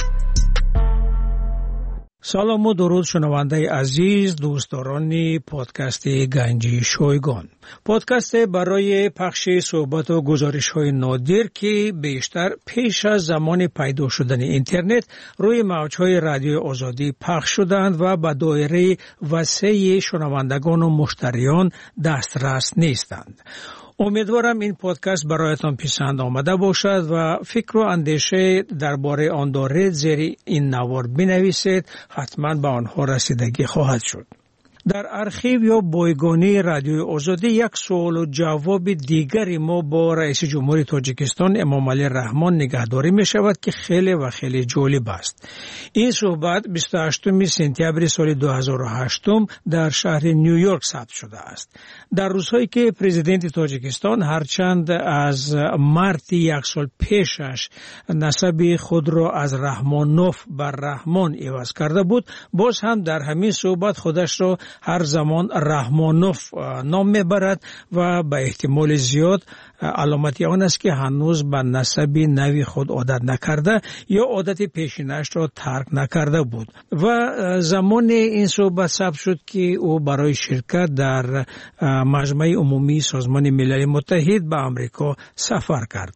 سلام و درود شنونده عزیز، دوستداران پادکست گنج شایگان. پادکست برای پخش صحبت و گزارش های نادر که بیشتر پیش از زمان پیدا شدن اینترنت روی موج‌های رادیو آزادی پخش شدند و به دایره وسیع شنوندگان و مشتریان دسترس نیستند. امیدوارم این پادکست برایتان پسند آمده باشد و فکر و اندیشه درباره آن دارید زیر این نوار بنویسید، حتما به آنها رسیدگی خواهد شد. در ارشیو یا بایگانی رادیو آزادی یک سوال و جواب دیگری ما با رئیس جمهوری تاجیکستان امام علی رحمان نگهداری می شود که خیلی و خیلی جالب است. این صحبت 28 سپتامبر سال 2008 در شهر نیویورک ثبت شده است. در روزهایی که پرزیدنت تاجیکستان هرچند از مارت یک سال پیشش نسب خود را از رحمانوف بر رحمان عوض کرده بود، باز هم در همین صحبت خودش را هر زمان رحمانوف نام میبرد و به احتمال زیاد علامتی آن است که هنوز به نسب نوی خود عادت نکرده یا عادت پیشینش را ترک نکرده بود و زمان این صحبت ثبت شد که او برای شرکت در مجمع عمومی سازمان ملل متحد به آمریکا سفر کرد.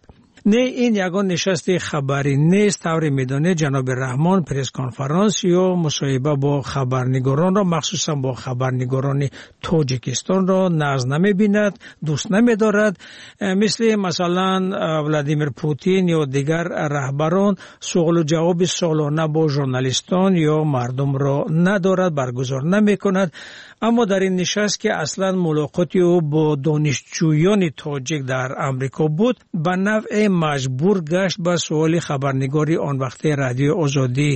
نه این یگان نشست خبری نیست. طور میدانه جناب رحمان پرس کنفرانس یا مصاحبه با خبرنگاران را مخصوصا با خبرنگاران تاجیکستان را ناز نمی‌بیند، دوست نمی‌دارد. مثلا ولادیمیر پوتین یا دیگر رهبران سوال و جواب سالانه با ژورنالیستان یا مردم را ندارد، برگزار نمی‌کند. اما در این نشست که اصلا ملاقاتی او با دانشجویان تاجیک در امریکا بود، به نوع مجبور گشت به سوال خبرنگاری آن وقت رادیو آزادی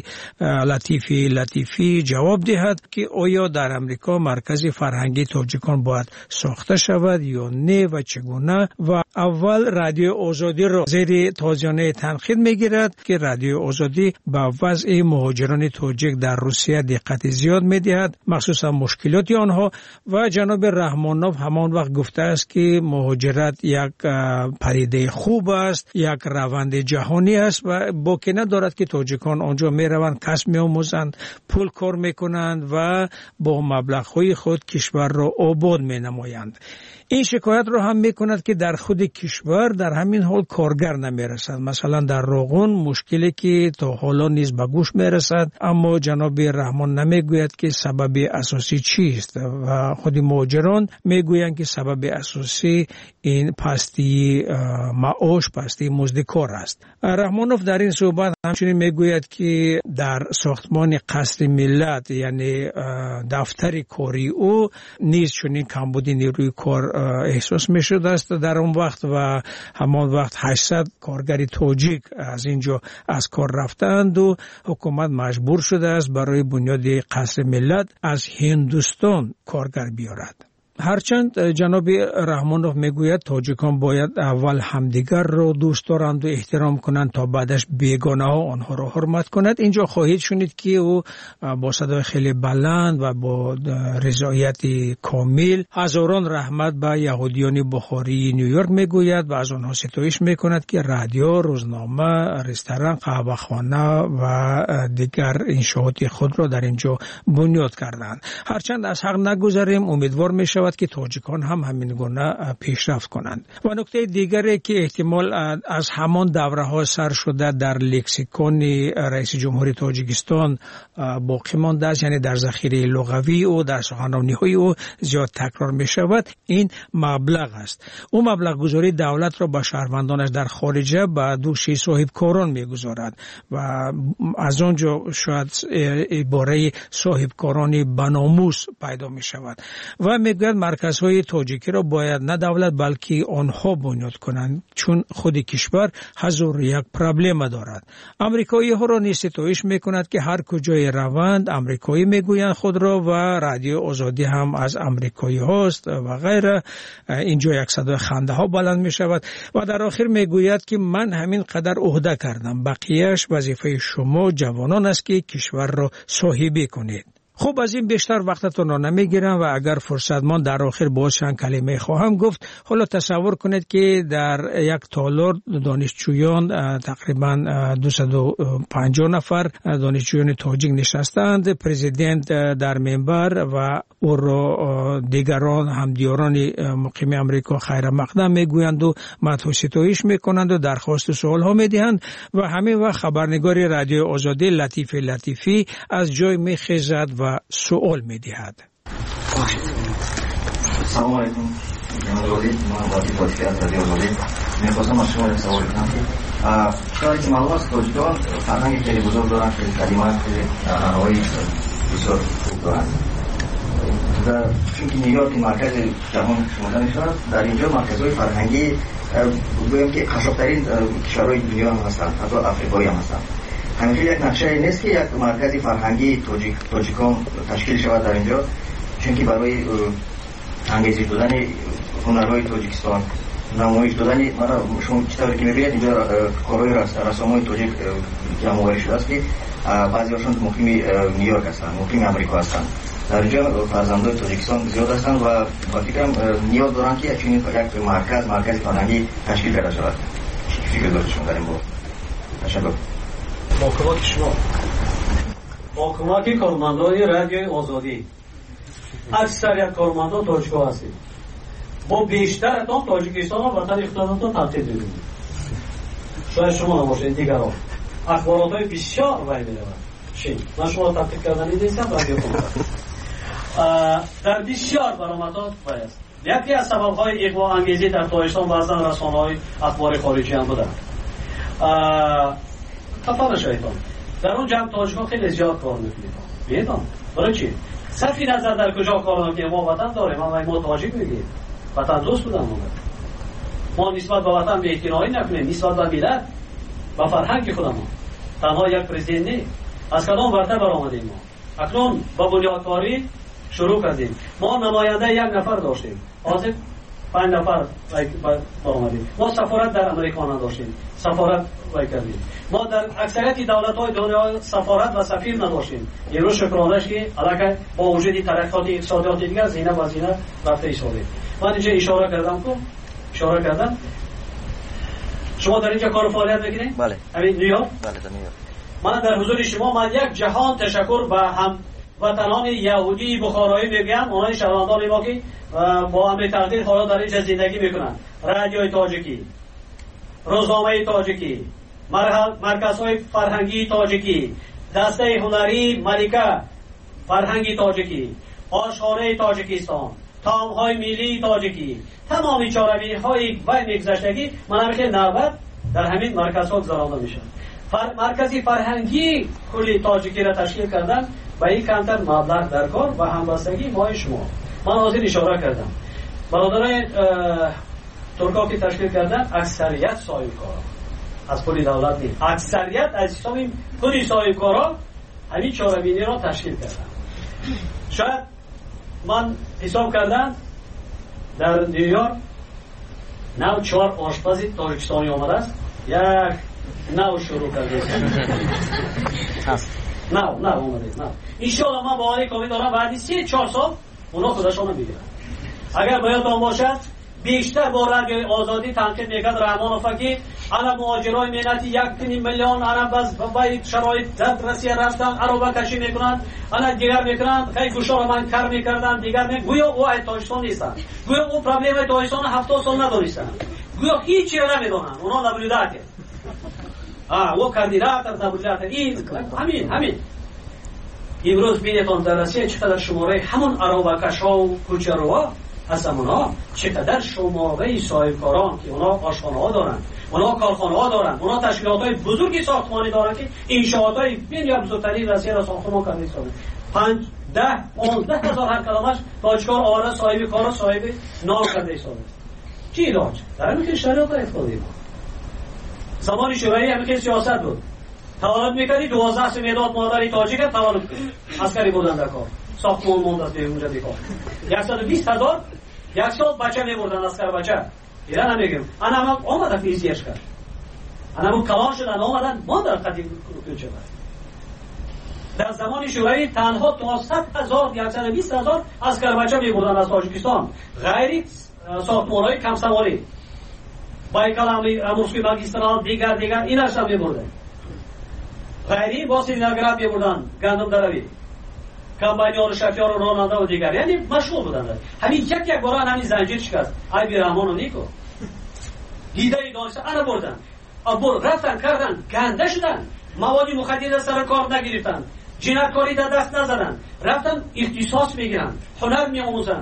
لطیفی جواب دهد که آیا در امریکا مرکز فرهنگی تاجیکان باید ساخته شود یا نه و چگونه. و اول رادیو آزادی را زیر تازیانه تنقید میگیرد که رادیو آزادی به وضع مهاجران تاجیک در روسیه دقت زیاد میدهد، مخصوصا مشکلات آنها. و جناب رحمانوف همان وقت گفته است که مهاجرت یک پدیده خوب است، یک روند جهانی است و باکی ندارد که تاجیکان آنجا می روند، کسب می آموزند، پول کار می کنند و با مبلغ‌های خود کشور را آباد می نمایند. این شکایت را هم می کند که در خود کشور در همین حال کارگر نمی رسد. مثلا در روغن مشکلی که تا حالا نیز به گوش می رسد، اما جناب رحمان نمی گوید که سبب اساسی چیست و خود مهاجران می گویند که سبب اساسی این پستی معاش، پستی مزد کار است. رحمانوف در این صحبت همچنین می گوید که در ساختمان قصر ملت یعنی دفتر کاری او نیز چنین کمبودی نیروی کار احساس می شده است در اون وقت و همان وقت 800 کارگر تاجیک از اینجا از کار رفتند و حکومت مجبور شده است برای بنیاد قصر ملت از هندوستان کارگر بیارد. هرچند جناب رحمانوف میگوید تاجیکان باید اول همدیگر را دوست دارند و احترام کنند تا بعدش بیگانه ها آنها را حرمت کنند. اینجا خواهید شنید که او با صدای خیلی بلند و با رضایت کامل هزاران رحمت به یهودیان بخاری نیویورک میگوید و از آنها ستایش میکند که رادیو، روزنامه، رستوران، قهوه‌خانه و دیگر انشاءات خود را در اینجا بنیاد کردند. هرچند از حق نگذریم، امیدوار میشود که تاجیکان هم همین گونه پیشرفت کنند. و نکته دیگری که احتمال از همان دوره‌ها سر شده در لکسیکون رئیس جمهوری تاجیکستان باقی مانده است، یعنی در ذخیره لغوی او، در سخنرانی‌های او زیاد تکرار می شود، این مبلغ است. او مبلغ گذاری دولت را به شهروندانش در خارجه به دوش صاحب کاران می گذارد و از آنجا شاید عباره صاحب کارانی بناموس پیدا می شود و میگوید مرکزهای تاجیکی را باید نه دولت بلکه آنها بنیاد کنند، چون خود کشور هزار یک پرابلم دارد. امریکایی ها را نیز ستایش میکند که هر کجای روند امریکایی میگویند خود را و رادیو آزادی هم از امریکایی هاست و غیره. اینجا یک صدای خنده ها بلند می شود و در آخر میگوید که من همین قدر عهده کردم، بقیهش وظیفه شما جوانان است که کشور را صاحبی کنید. خب از این بیشتر وقتتون را نمیگیرم و اگر فرصت مان در آخر باز چند کلمه خواهم گفت. حالا تصور کنید که در یک تالار دانشجویان تقریبا 250 نفر دانشجویان تاجیک نشستند، پرزیدنت در منبر و او را دیگران همدیاران مقیم امریکا خیر مقدم میگویند و مدح و ستایش میکنند و درخواست سوال ها میدهند و همین وقت خبرنگار رادیو آزادی لطیفی از جای میخیزد و سوال میدهد. سلام علیکم جناب وزیر، من وزیر پادشاهی از رادیو آزادی میخواستم از شما یک سوال کنم که شاید که معلوم است تاجیکان فرهنگ خیلی بزرگ دارند، خیلی کلمات، خیلی آنهایی بسیار خوب دارند و چون که نیویورک مرکز جهان شمرده میشود، در اینجا مرکزهای فرهنگی بگویم که قشب‌ترین کشورهای دنیا هم هستند، حتی افریقایی هم هستند. همیشه یک نقشه نیست که یک مرکز فرهنگی تاجیکان تشکیل شود در اینجا، چون که برای انگیزش دادن هنرهای تاجیکستان، نمایش دادن شما چطوری که می‌بینید اینجا کارهای رسامای تاجیک که آموزش شده است که بعضی‌هاشون مقیم نیویورک هستند، مقیم امریکا هستند. در اینجا فرزندان تاجیکستان زیاد هستند و با فکرم نیاز دارند که چنین یک مرکز فرهنگی تشکیل پیدا شود. فکر دارید شما در این باره؟ تشکر. با کمک کارمندان رادیوی آزادی اکثریت کارمندان تاجیک‌ها هستید. با بیشتر تاجیکستان و وطن اختیاراتون تحقیق می‌کنید. شاید شما نباشید دیگران اخبارات های بسیار وی می‌رود من شما تحقیق کردن نیستم رادیو در بسیار برآمدات وی است. یکی از سبب‌های اغوا انگیزی در تاجیکستان بعضا رسانه‌های اخبار خارجی هم بودند. خفا نشوید در اون جمع تاجیک‌ها خیلی زیاد کار می‌کنید. برای چی؟ صرف نظر در کجا کار می‌کنیم ما وطن داریم ما تاجیک میگیم وطن دوست بودن ما نسبت به وطن به اعتنایی نکنیم نسبت به ملت و فرهنگ خودمون تنها یک پرزیدنت نیست از کدام ورته برآمدیم ما اکنون با بنیادکاری شروع کردیم ما نماینده یک نفر داشتیم حاضر 5 نفر برآمدیم ما سفارت در امریکا نداشتیم سفارت کردیم ما در اکثریت دولت‌های دنیا سفارت و سفیر نداشتیم امروز شکرانه‌اش که علاقه با وجود ترقیات اقتصادی دیگر زینه و زینه رفته ایستاده من اینجا اشاره کردم شما در اینجا کار فعالیت می‌کنید؟ بله. همین نیویورک؟ بله در نیویورک. من در حضور شما من یک جهان تشکر به هم وطنان یهودی بخارایی میگم اونها شهروندان ما که با همه تقدیر حالا در اینجا زندگی میکنن رادیوی تاجیکی روزنامه تاجیکی مرکزهای فرهنگی تاجیکی دسته هنری ملکه فرهنگی تاجیکی آشخانه تاجیکستان طعم‌های ملی تاجیکی تمامی چاره‌بینی‌های و میگذشتگی من که نوبت در همین مرکزها گذرانده میشن مرکزی فرهنگی کلی تاجیکی را تشکیل کردن و این کمتر مبلغ در کار و همبستگی ما شما من حاضر اشاره کردم برادران ترکا که تشکیل کردن اکثریت صاحب کارا از کلی دولت نیست اکثریت از حساب کلی صاحب کارا همین چاره‌بینی را تشکیل کردن شاید من حساب کردم در نیویورک 4 آشپز تاجیکستانی آمده است یک نو شروع کرده نه اومده انشاءالله من باوری کامل دارم بعد 3-4 سال اونا خودشون میگیرن اگر باید باشد بیشتر با رادیو آزادی تنقید میکرد رحمان فقی انا مهاجرای ملتی 1.5 میلیون انا باز با شرایط در روسیه رفتن عربا کشی میکنن انا دیگر میکنن خیلی گوشا رو من کار میکردم دیگر می گویا او تاجیکستان نیستن گویا او پرابلم تاجیکستان 70 سال ندونستن گویا هیچی رو نمیدونن اونا نبوداته او کاندیدات نبوداته این همین امروز بینتون در روسیه چقدر شماره همون عربا کشا و کوچروا از همونا چقدر شماره صاحبکاران که اونا آشخانه ها دارن اونا کارخانه ها دارن اونا تشکیلات های بزرگی ساختمانی دارن که انشاءات های بین بزرگترین روسیه را ساختمان کرده ایستاده 5-10-15 هزار هر کلامش تاجکار آره صاحب کار صاحب نام کرده ایستاده چی علاج؟ در همین که شریعت را افتاده ما زمان شورایی همین که سیاست بود تولد میکردی 12 سه مداد مادری تاجیک تولد کنی عسکری بودن در کار ساختمان موند از به اونجا بیکار 120,000 یک سال بچه میبردن اسکر بچه ایران نمیگم انا هم آمدن فیزیش کرد انا هم کلان شدن آمدن ما در قدیم کنچه برد در زمان شورایی تنها 200,000 120,000 اسکر بچه میبردن از تاجیکستان غیر ساختمان های کم سواری بایکال امروزکی ماگیسترال دیگر ایناش هم میبردن غیری با سینگرگراد میبردن گندم دروی کمبانیان و شفیار و راننده و دیگر یعنی مشغول بودن همین یک باران همین زنجیر شکست ای بی رحمان و نیکو دیده ای دانسته انا بردن رفتن کردن گنده شدن موادی مخدر سر کار نگرفتن جنایتکاری در دست نزدن رفتن اختصاص میگیرن هنر میآموزن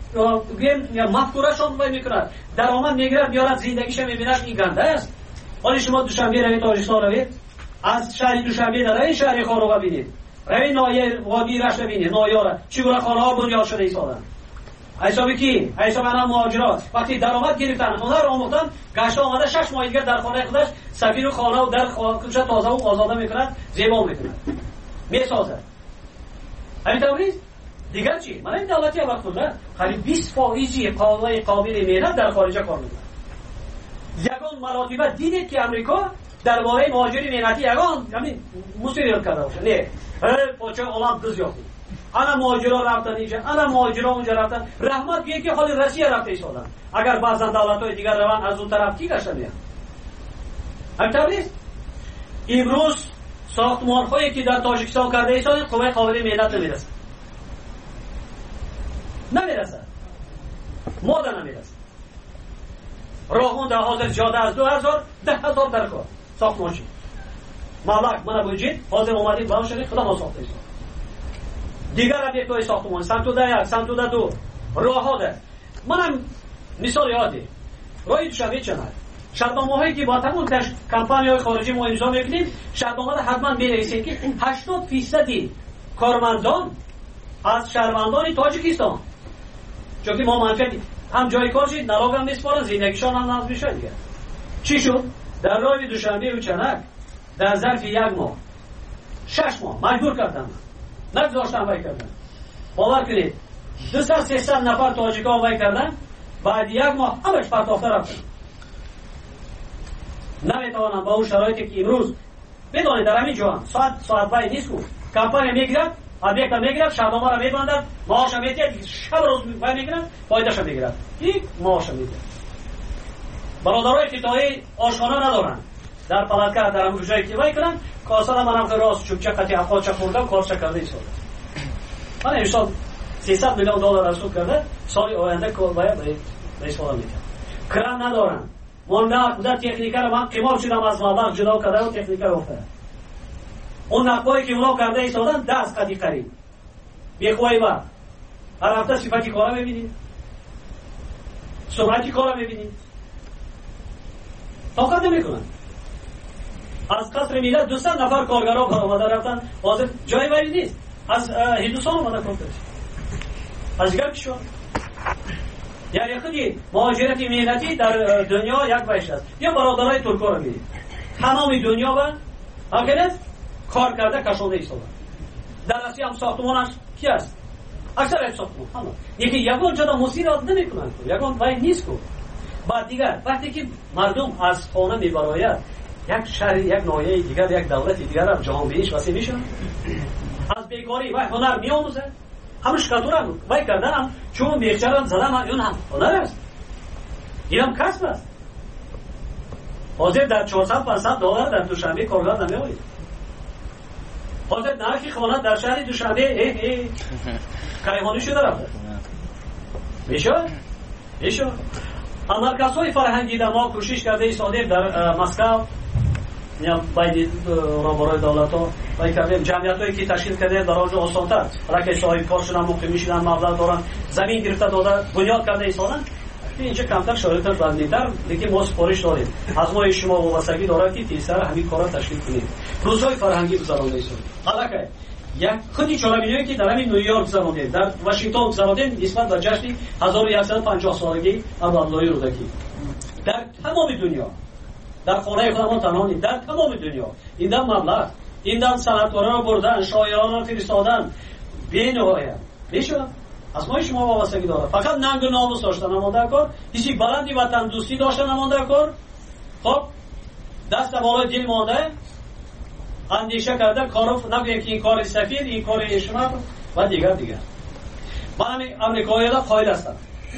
مفکورشون وای میکنن درآمد میگیرن میارن زندگیش میبینن این گنده است ولی شما دوشنبه روید تاجیکستان روید از شهر دوشنبه روید شهر خاروغا بینید روید نایه وادی رشت بینید نایاره چگونه خانه ها بنیاد شده ایستادن حسابی کی حساب انا مهاجرات وقتی درآمد گرفتن هنر آموختن گشت آمده 6 ماه دیگه در خانه خودش سفیر و خانه و در خودش تازه و آزاده میکنن زیبا میکنن میسازه همین طوریه دیگر چی من این دولتی وقت بوده خیلی 20% قابل مهلت در خارج کار میکنن یگان مراتب دیدید که امریکا درباره مهاجری مهنتی یگان همین مسئولیت کرده باشه نه پاچه عالم دز یافتی انا مهاجرا رفتن اینجا انا مهاجرا اونجا رفتن رحمت بیه که حال روسیه رفته ایستادن اگر بعضا دولت‌های دیگر روان از اون طرف کی گشتن میان همینطوری امروز ساختمان‌هایی که در تاجیکستان کرده ایستادن قوه قابل مهلت نمیرسه ماده نمیرسه راهون در حاضر جاده از 2000 10,000 در کار ساختمانچی مالک من بودید حاضر اومدید بالا شدید خدا ما ساخته دیگر ابیکت‌های ساختمان سمتوده 1 سمتوده 2 راه‌ها ده منم مثال یادی راهی دوشنبه چند شرطنامه‌هایی که با تمام کمپانی‌های خارجی ما امضا می‌کنیم شرطنامه حتما می‌نویسیم که 80% کارمندان از شهروندان تاجیکستان چون که ما منفعت هم جای کار شد نلاگ هم میسپارن زندگیشان هم نظم میشه دیگه چی شد؟ در راه دوشنبه و چنک در ظرف 1 ماه 6 ماه مجبور کردن نگذاشتن وای کردن باور کنید 200-300 نفر تاجیکا وای کردن بعد 1 ماه همش پرتافته رفتن نمیتوانن با اون شرایطی که امروز بدانید در همین جهان ساعت وای نیست کو کمپانی میگیرد ابیکت میگیرد شبنامه را میبندد معاش میگیرد شب روز وای میگیرد فایدهش میگیرد این معاش میگیرد برادرای قطعی آشخانه ندارن در پلاتکا در همون جایی که وای کنن کاسه منم که راست چوبچه قطعی افقات چه خوردم کارچه کرده ایستاده من امسال 300 میلیون دلار رسول کرده سال آینده کار باید به استفاده میکنم کرم ندارن من خود تکنیکه رو من قمار شدم از مبلغ جدا کرده و تکنیکه رو افتاده اون نقبایی که اونا کرده ایستادن 10 قطعی قریب بیخواهی با هر هفته صفتی کارا میبینید سرعتی کارا میبینید طاقت نمیکنن از قصر میلاد 200 نفر کارگرها برآمده رفتن حاضر جای ولی نیست از هندوستان اومده کار کرد از دیگر کشور یعنی خودی مهاجرت مهنتی در دنیا یک وجه است یا برادرای ترکا رو میدید تمام دنیا و همکنه کار کرده کشونده ایستادن در اصلی هم ساختمانش کی است اکثر ساختمان یکی یگان جدا مسیرات نمیکنن یگان وای نیست کو بعد دیگر وقتی که مردم از خانه میبراید یک شهر یک ناحیه دیگر یک دولت دیگر هم جهان بینیش وسیع میشه از بیکاری و هنر میآموزه همش کاتورم وای کردن چون میخچرم زدم اون هم هنر است این هم کسب است حاضر در 400-500 دلار در دوشنبه کارگر نمیآید حاضر نرخی خانه در شهر دوشنبه کریمانی شده رفته میشه مرکزهای فرهنگی در ما کوشش کرده ایستادیم در مسکو یا باید را برای دولت ها باید کردیم جمعیت هایی که تشکیل کرده در آنجا آسانتر رکه صاحب کار شدن مقیم میشدن مبلغ دارن زمین گرفته داده بنیاد کرده ایستادن اینجا کمتر شرایط بندی‌تر لیکن ما سپارش داریم از ما شما وابستگی داره که تیزتر همین کارا تشکیل کنیم روزهای فرهنگی گذرانده ایستادیم حالا که یک خودی چالمینی که در همین نیویورک گذراندیم در واشنگتن گذراندیم نسبت به جشن 1150 سالگی عبدالله رودکی در تمام دنیا در خانه خودمان تنها نیست در تمام دنیا این دم مبلغ این دم صنعتکاران را بردن شاعران را فرستادن بی‌نهایت میشه از ما شما وابستگی داره فقط ننگ و ناموس داشتن نمانده کار هیچی بلندی وطن دوستی داشتن نمانده کار خب دست بالای دل مانده اندیشه کرده کارو نگویم که این کار سفید این کار اشمر و دیگر من امریکایی را قائل هستم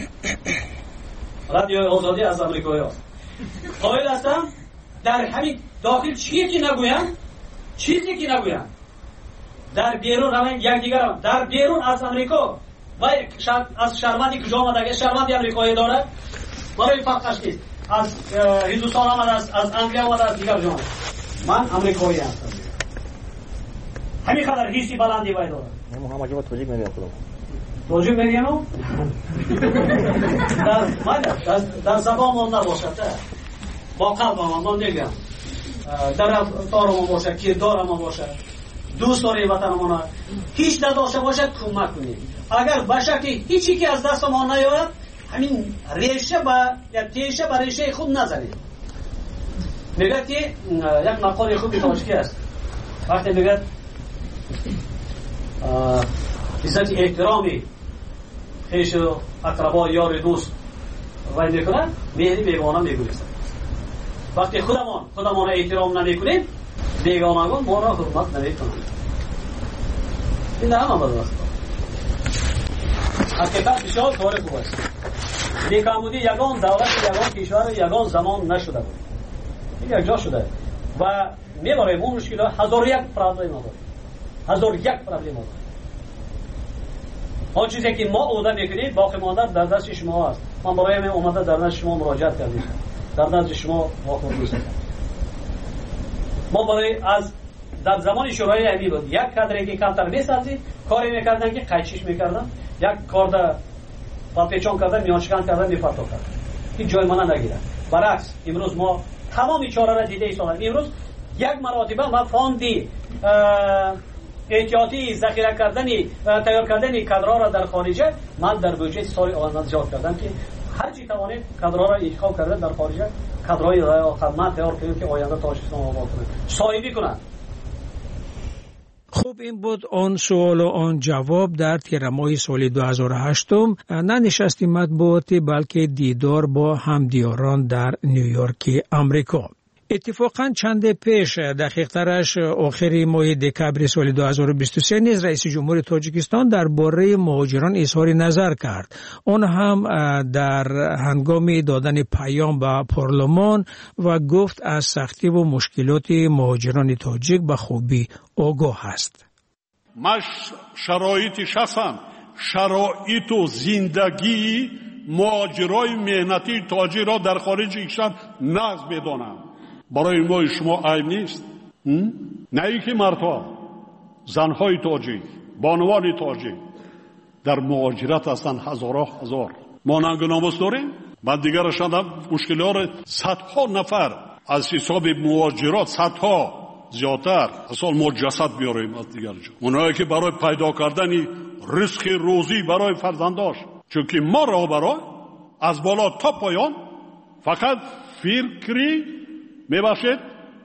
رادیو آزادی از امریکایی ها قائل هستم در همین داخل چیزی که نگویم در بیرون همین یک دیگر هم در بیرون از امریکا و از شهروندی کجا آمده شهروندی امریکایی داره برای فرقش نیست از هندوستان آمده از انگلیا آمده از دیگر جامعه من امریکایی هستم همین خدر هیچی بلندی باید داره هم اگه با توجیک میگم توجیک میگم در زبان من نباشد با قلب من نگم در رفتار ما باشد کردار ما باشد دوست داری وطن ما هیچ نداشته باشد کمک کنید اگر باشه که هیچی که از دست ما نیاید همین ریشه یا تیشه به ریشه خود نزنید میگه که یک مقال خوبی تاجیکی است وقتی میگه عزت احترامی خیش اقربا یار دوست وای میکنن مهری بیگانه میگویست وقتی خودمان احترام نمیکنیم بیگانگان ما را حرمت نمیکنند این همه بدبخت حقیقت بسیار کار خوب است بیکامودی یگان دولت یگان کشور یگان زمان نشده بود این یک جا شده و میباریم اون مشکل 1001 پرابلم داریم 1001 پرابلم داریم آن چیزی که ما عهده میکنیم باقی مانده در دست شما است من برای من اومده در نزد شما مراجعت کردم در نزد شما واقعا دوست دارم ما برای از در زمان شورای امنی بود یک کادری که کمتر می‌سازید کاری می‌کردن که قیچیش می‌کردن، یک کارد با پیچان کردن میانشکن کردن می‌فتو کردن این جای ما نگیره. برعکس امروز ما تمام چاره را دیده ایستادیم. امروز یک مراتبه ما فاندی احتیاطی ذخیره کردنی تیار کردنی کادرها را در خارجه من در بودجه سال آینده زیاد کردم که هر چی توانید کادرها را انتخاب کردن در خارجه کادرهای خدمت تیار کنیم که آینده تاجیکستان آباد کنه صاحبی کنند. خب این بود آن سوال و آن جواب در تیر ماه سال 2008 نه نشست مطبوعاتی بلکه دیدار با همدیاران در نیویورک امریکا. اتفاقا چند پیش دقیق‌ترش آخر ماه دکبر سال 2023 نیز رئیس جمهور تاجیکستان درباره مهاجران اظهار نظر کرد. آن هم در هنگام دادن پیام به پارلمان و گفت از سختی و مشکلات مهاجران تاجیک به خوبی آگاه است. ماش شرایط شخصم شرایط و زندگی مهاجرای مهنتی تاجیک را در خارج کشور نقض بدانم. برای ما شما عیب نیست. نه اینکه مردها زنهای تاجیک بانوان تاجیک در مهاجرت هستند هزار ما ننگ ناموس داریم. من دیگر شدم مشکلات صدها نفر از حساب مهاجرات صدها زیادتر اصلا ما جسد بیاریم از دیگر جا اونایی که برای پیدا کردن رزق روزی برای فرزنداش چون که ما را برای از بالا تا پایان فقط فکری میباشد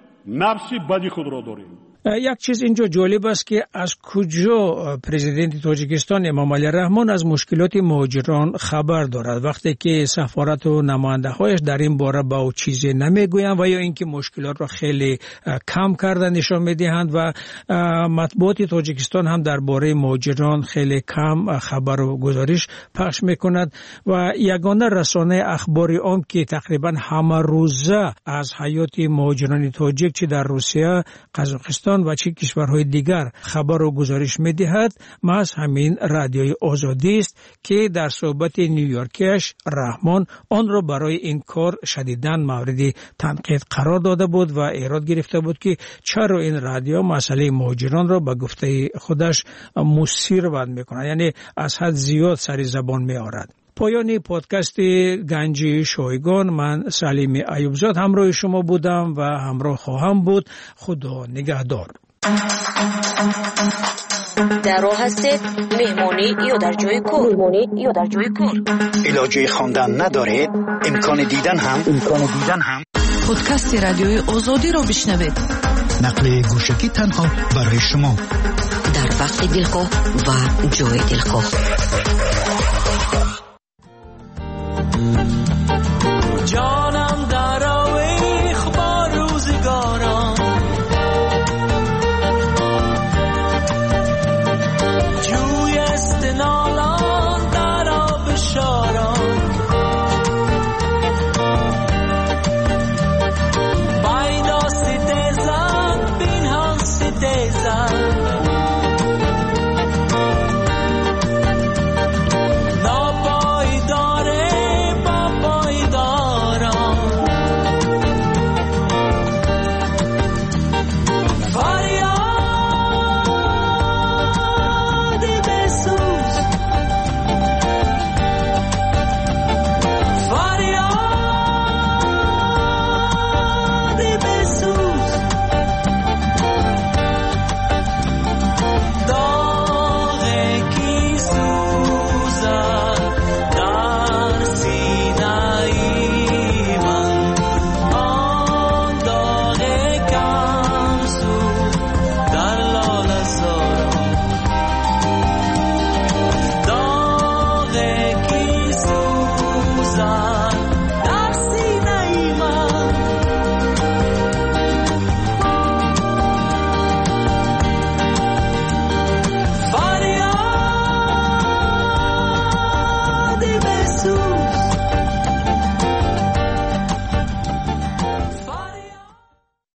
نفسی بدی خود را داریم. یک چیز اینجا جالب است که از کجا پرزیدنت تاجیکستان امام علی رحمان از مشکلات مهاجران خبر دارد وقتی که سفارت و نماینده هایش در این باره با او چیزی نمیگویند و یا اینکه مشکلات را خیلی کم کردن نشان میدهند و مطبوعات تاجیکستان هم درباره مهاجران خیلی کم خبر و گزارش پخش میکند و یگانه رسانه اخباری عام که تقریبا همه روزه از حیات مهاجران تاجیک چه در روسیه، قزاقستان و چه کشورهای دیگر خبر و گزارش می‌دهد محض همین رادیوی آزادی است که در صحبت نیویورکیش رحمان آن را برای این کار شدیداً مورد تنقید قرار داده بود و ایراد گرفته بود که چرا این رادیو مسئله مهاجران را به گفته خودش مثیر بد می‌کند، یعنی از حد زیاد سر زبان می‌آورد. پایان پادکست گنج شایگان من سلیم ایوبزاد همراه شما بودم و همراه خواهم بود. خدا نگهدار. در راه هستید مهمانی یا در جای کار علاجه خواندن ندارید امکان دیدن هم پادکست رادیوی آزادی را بشنوید. نقل گوشکی تنها برای شما در وقت دلخواه و جای دلخواه.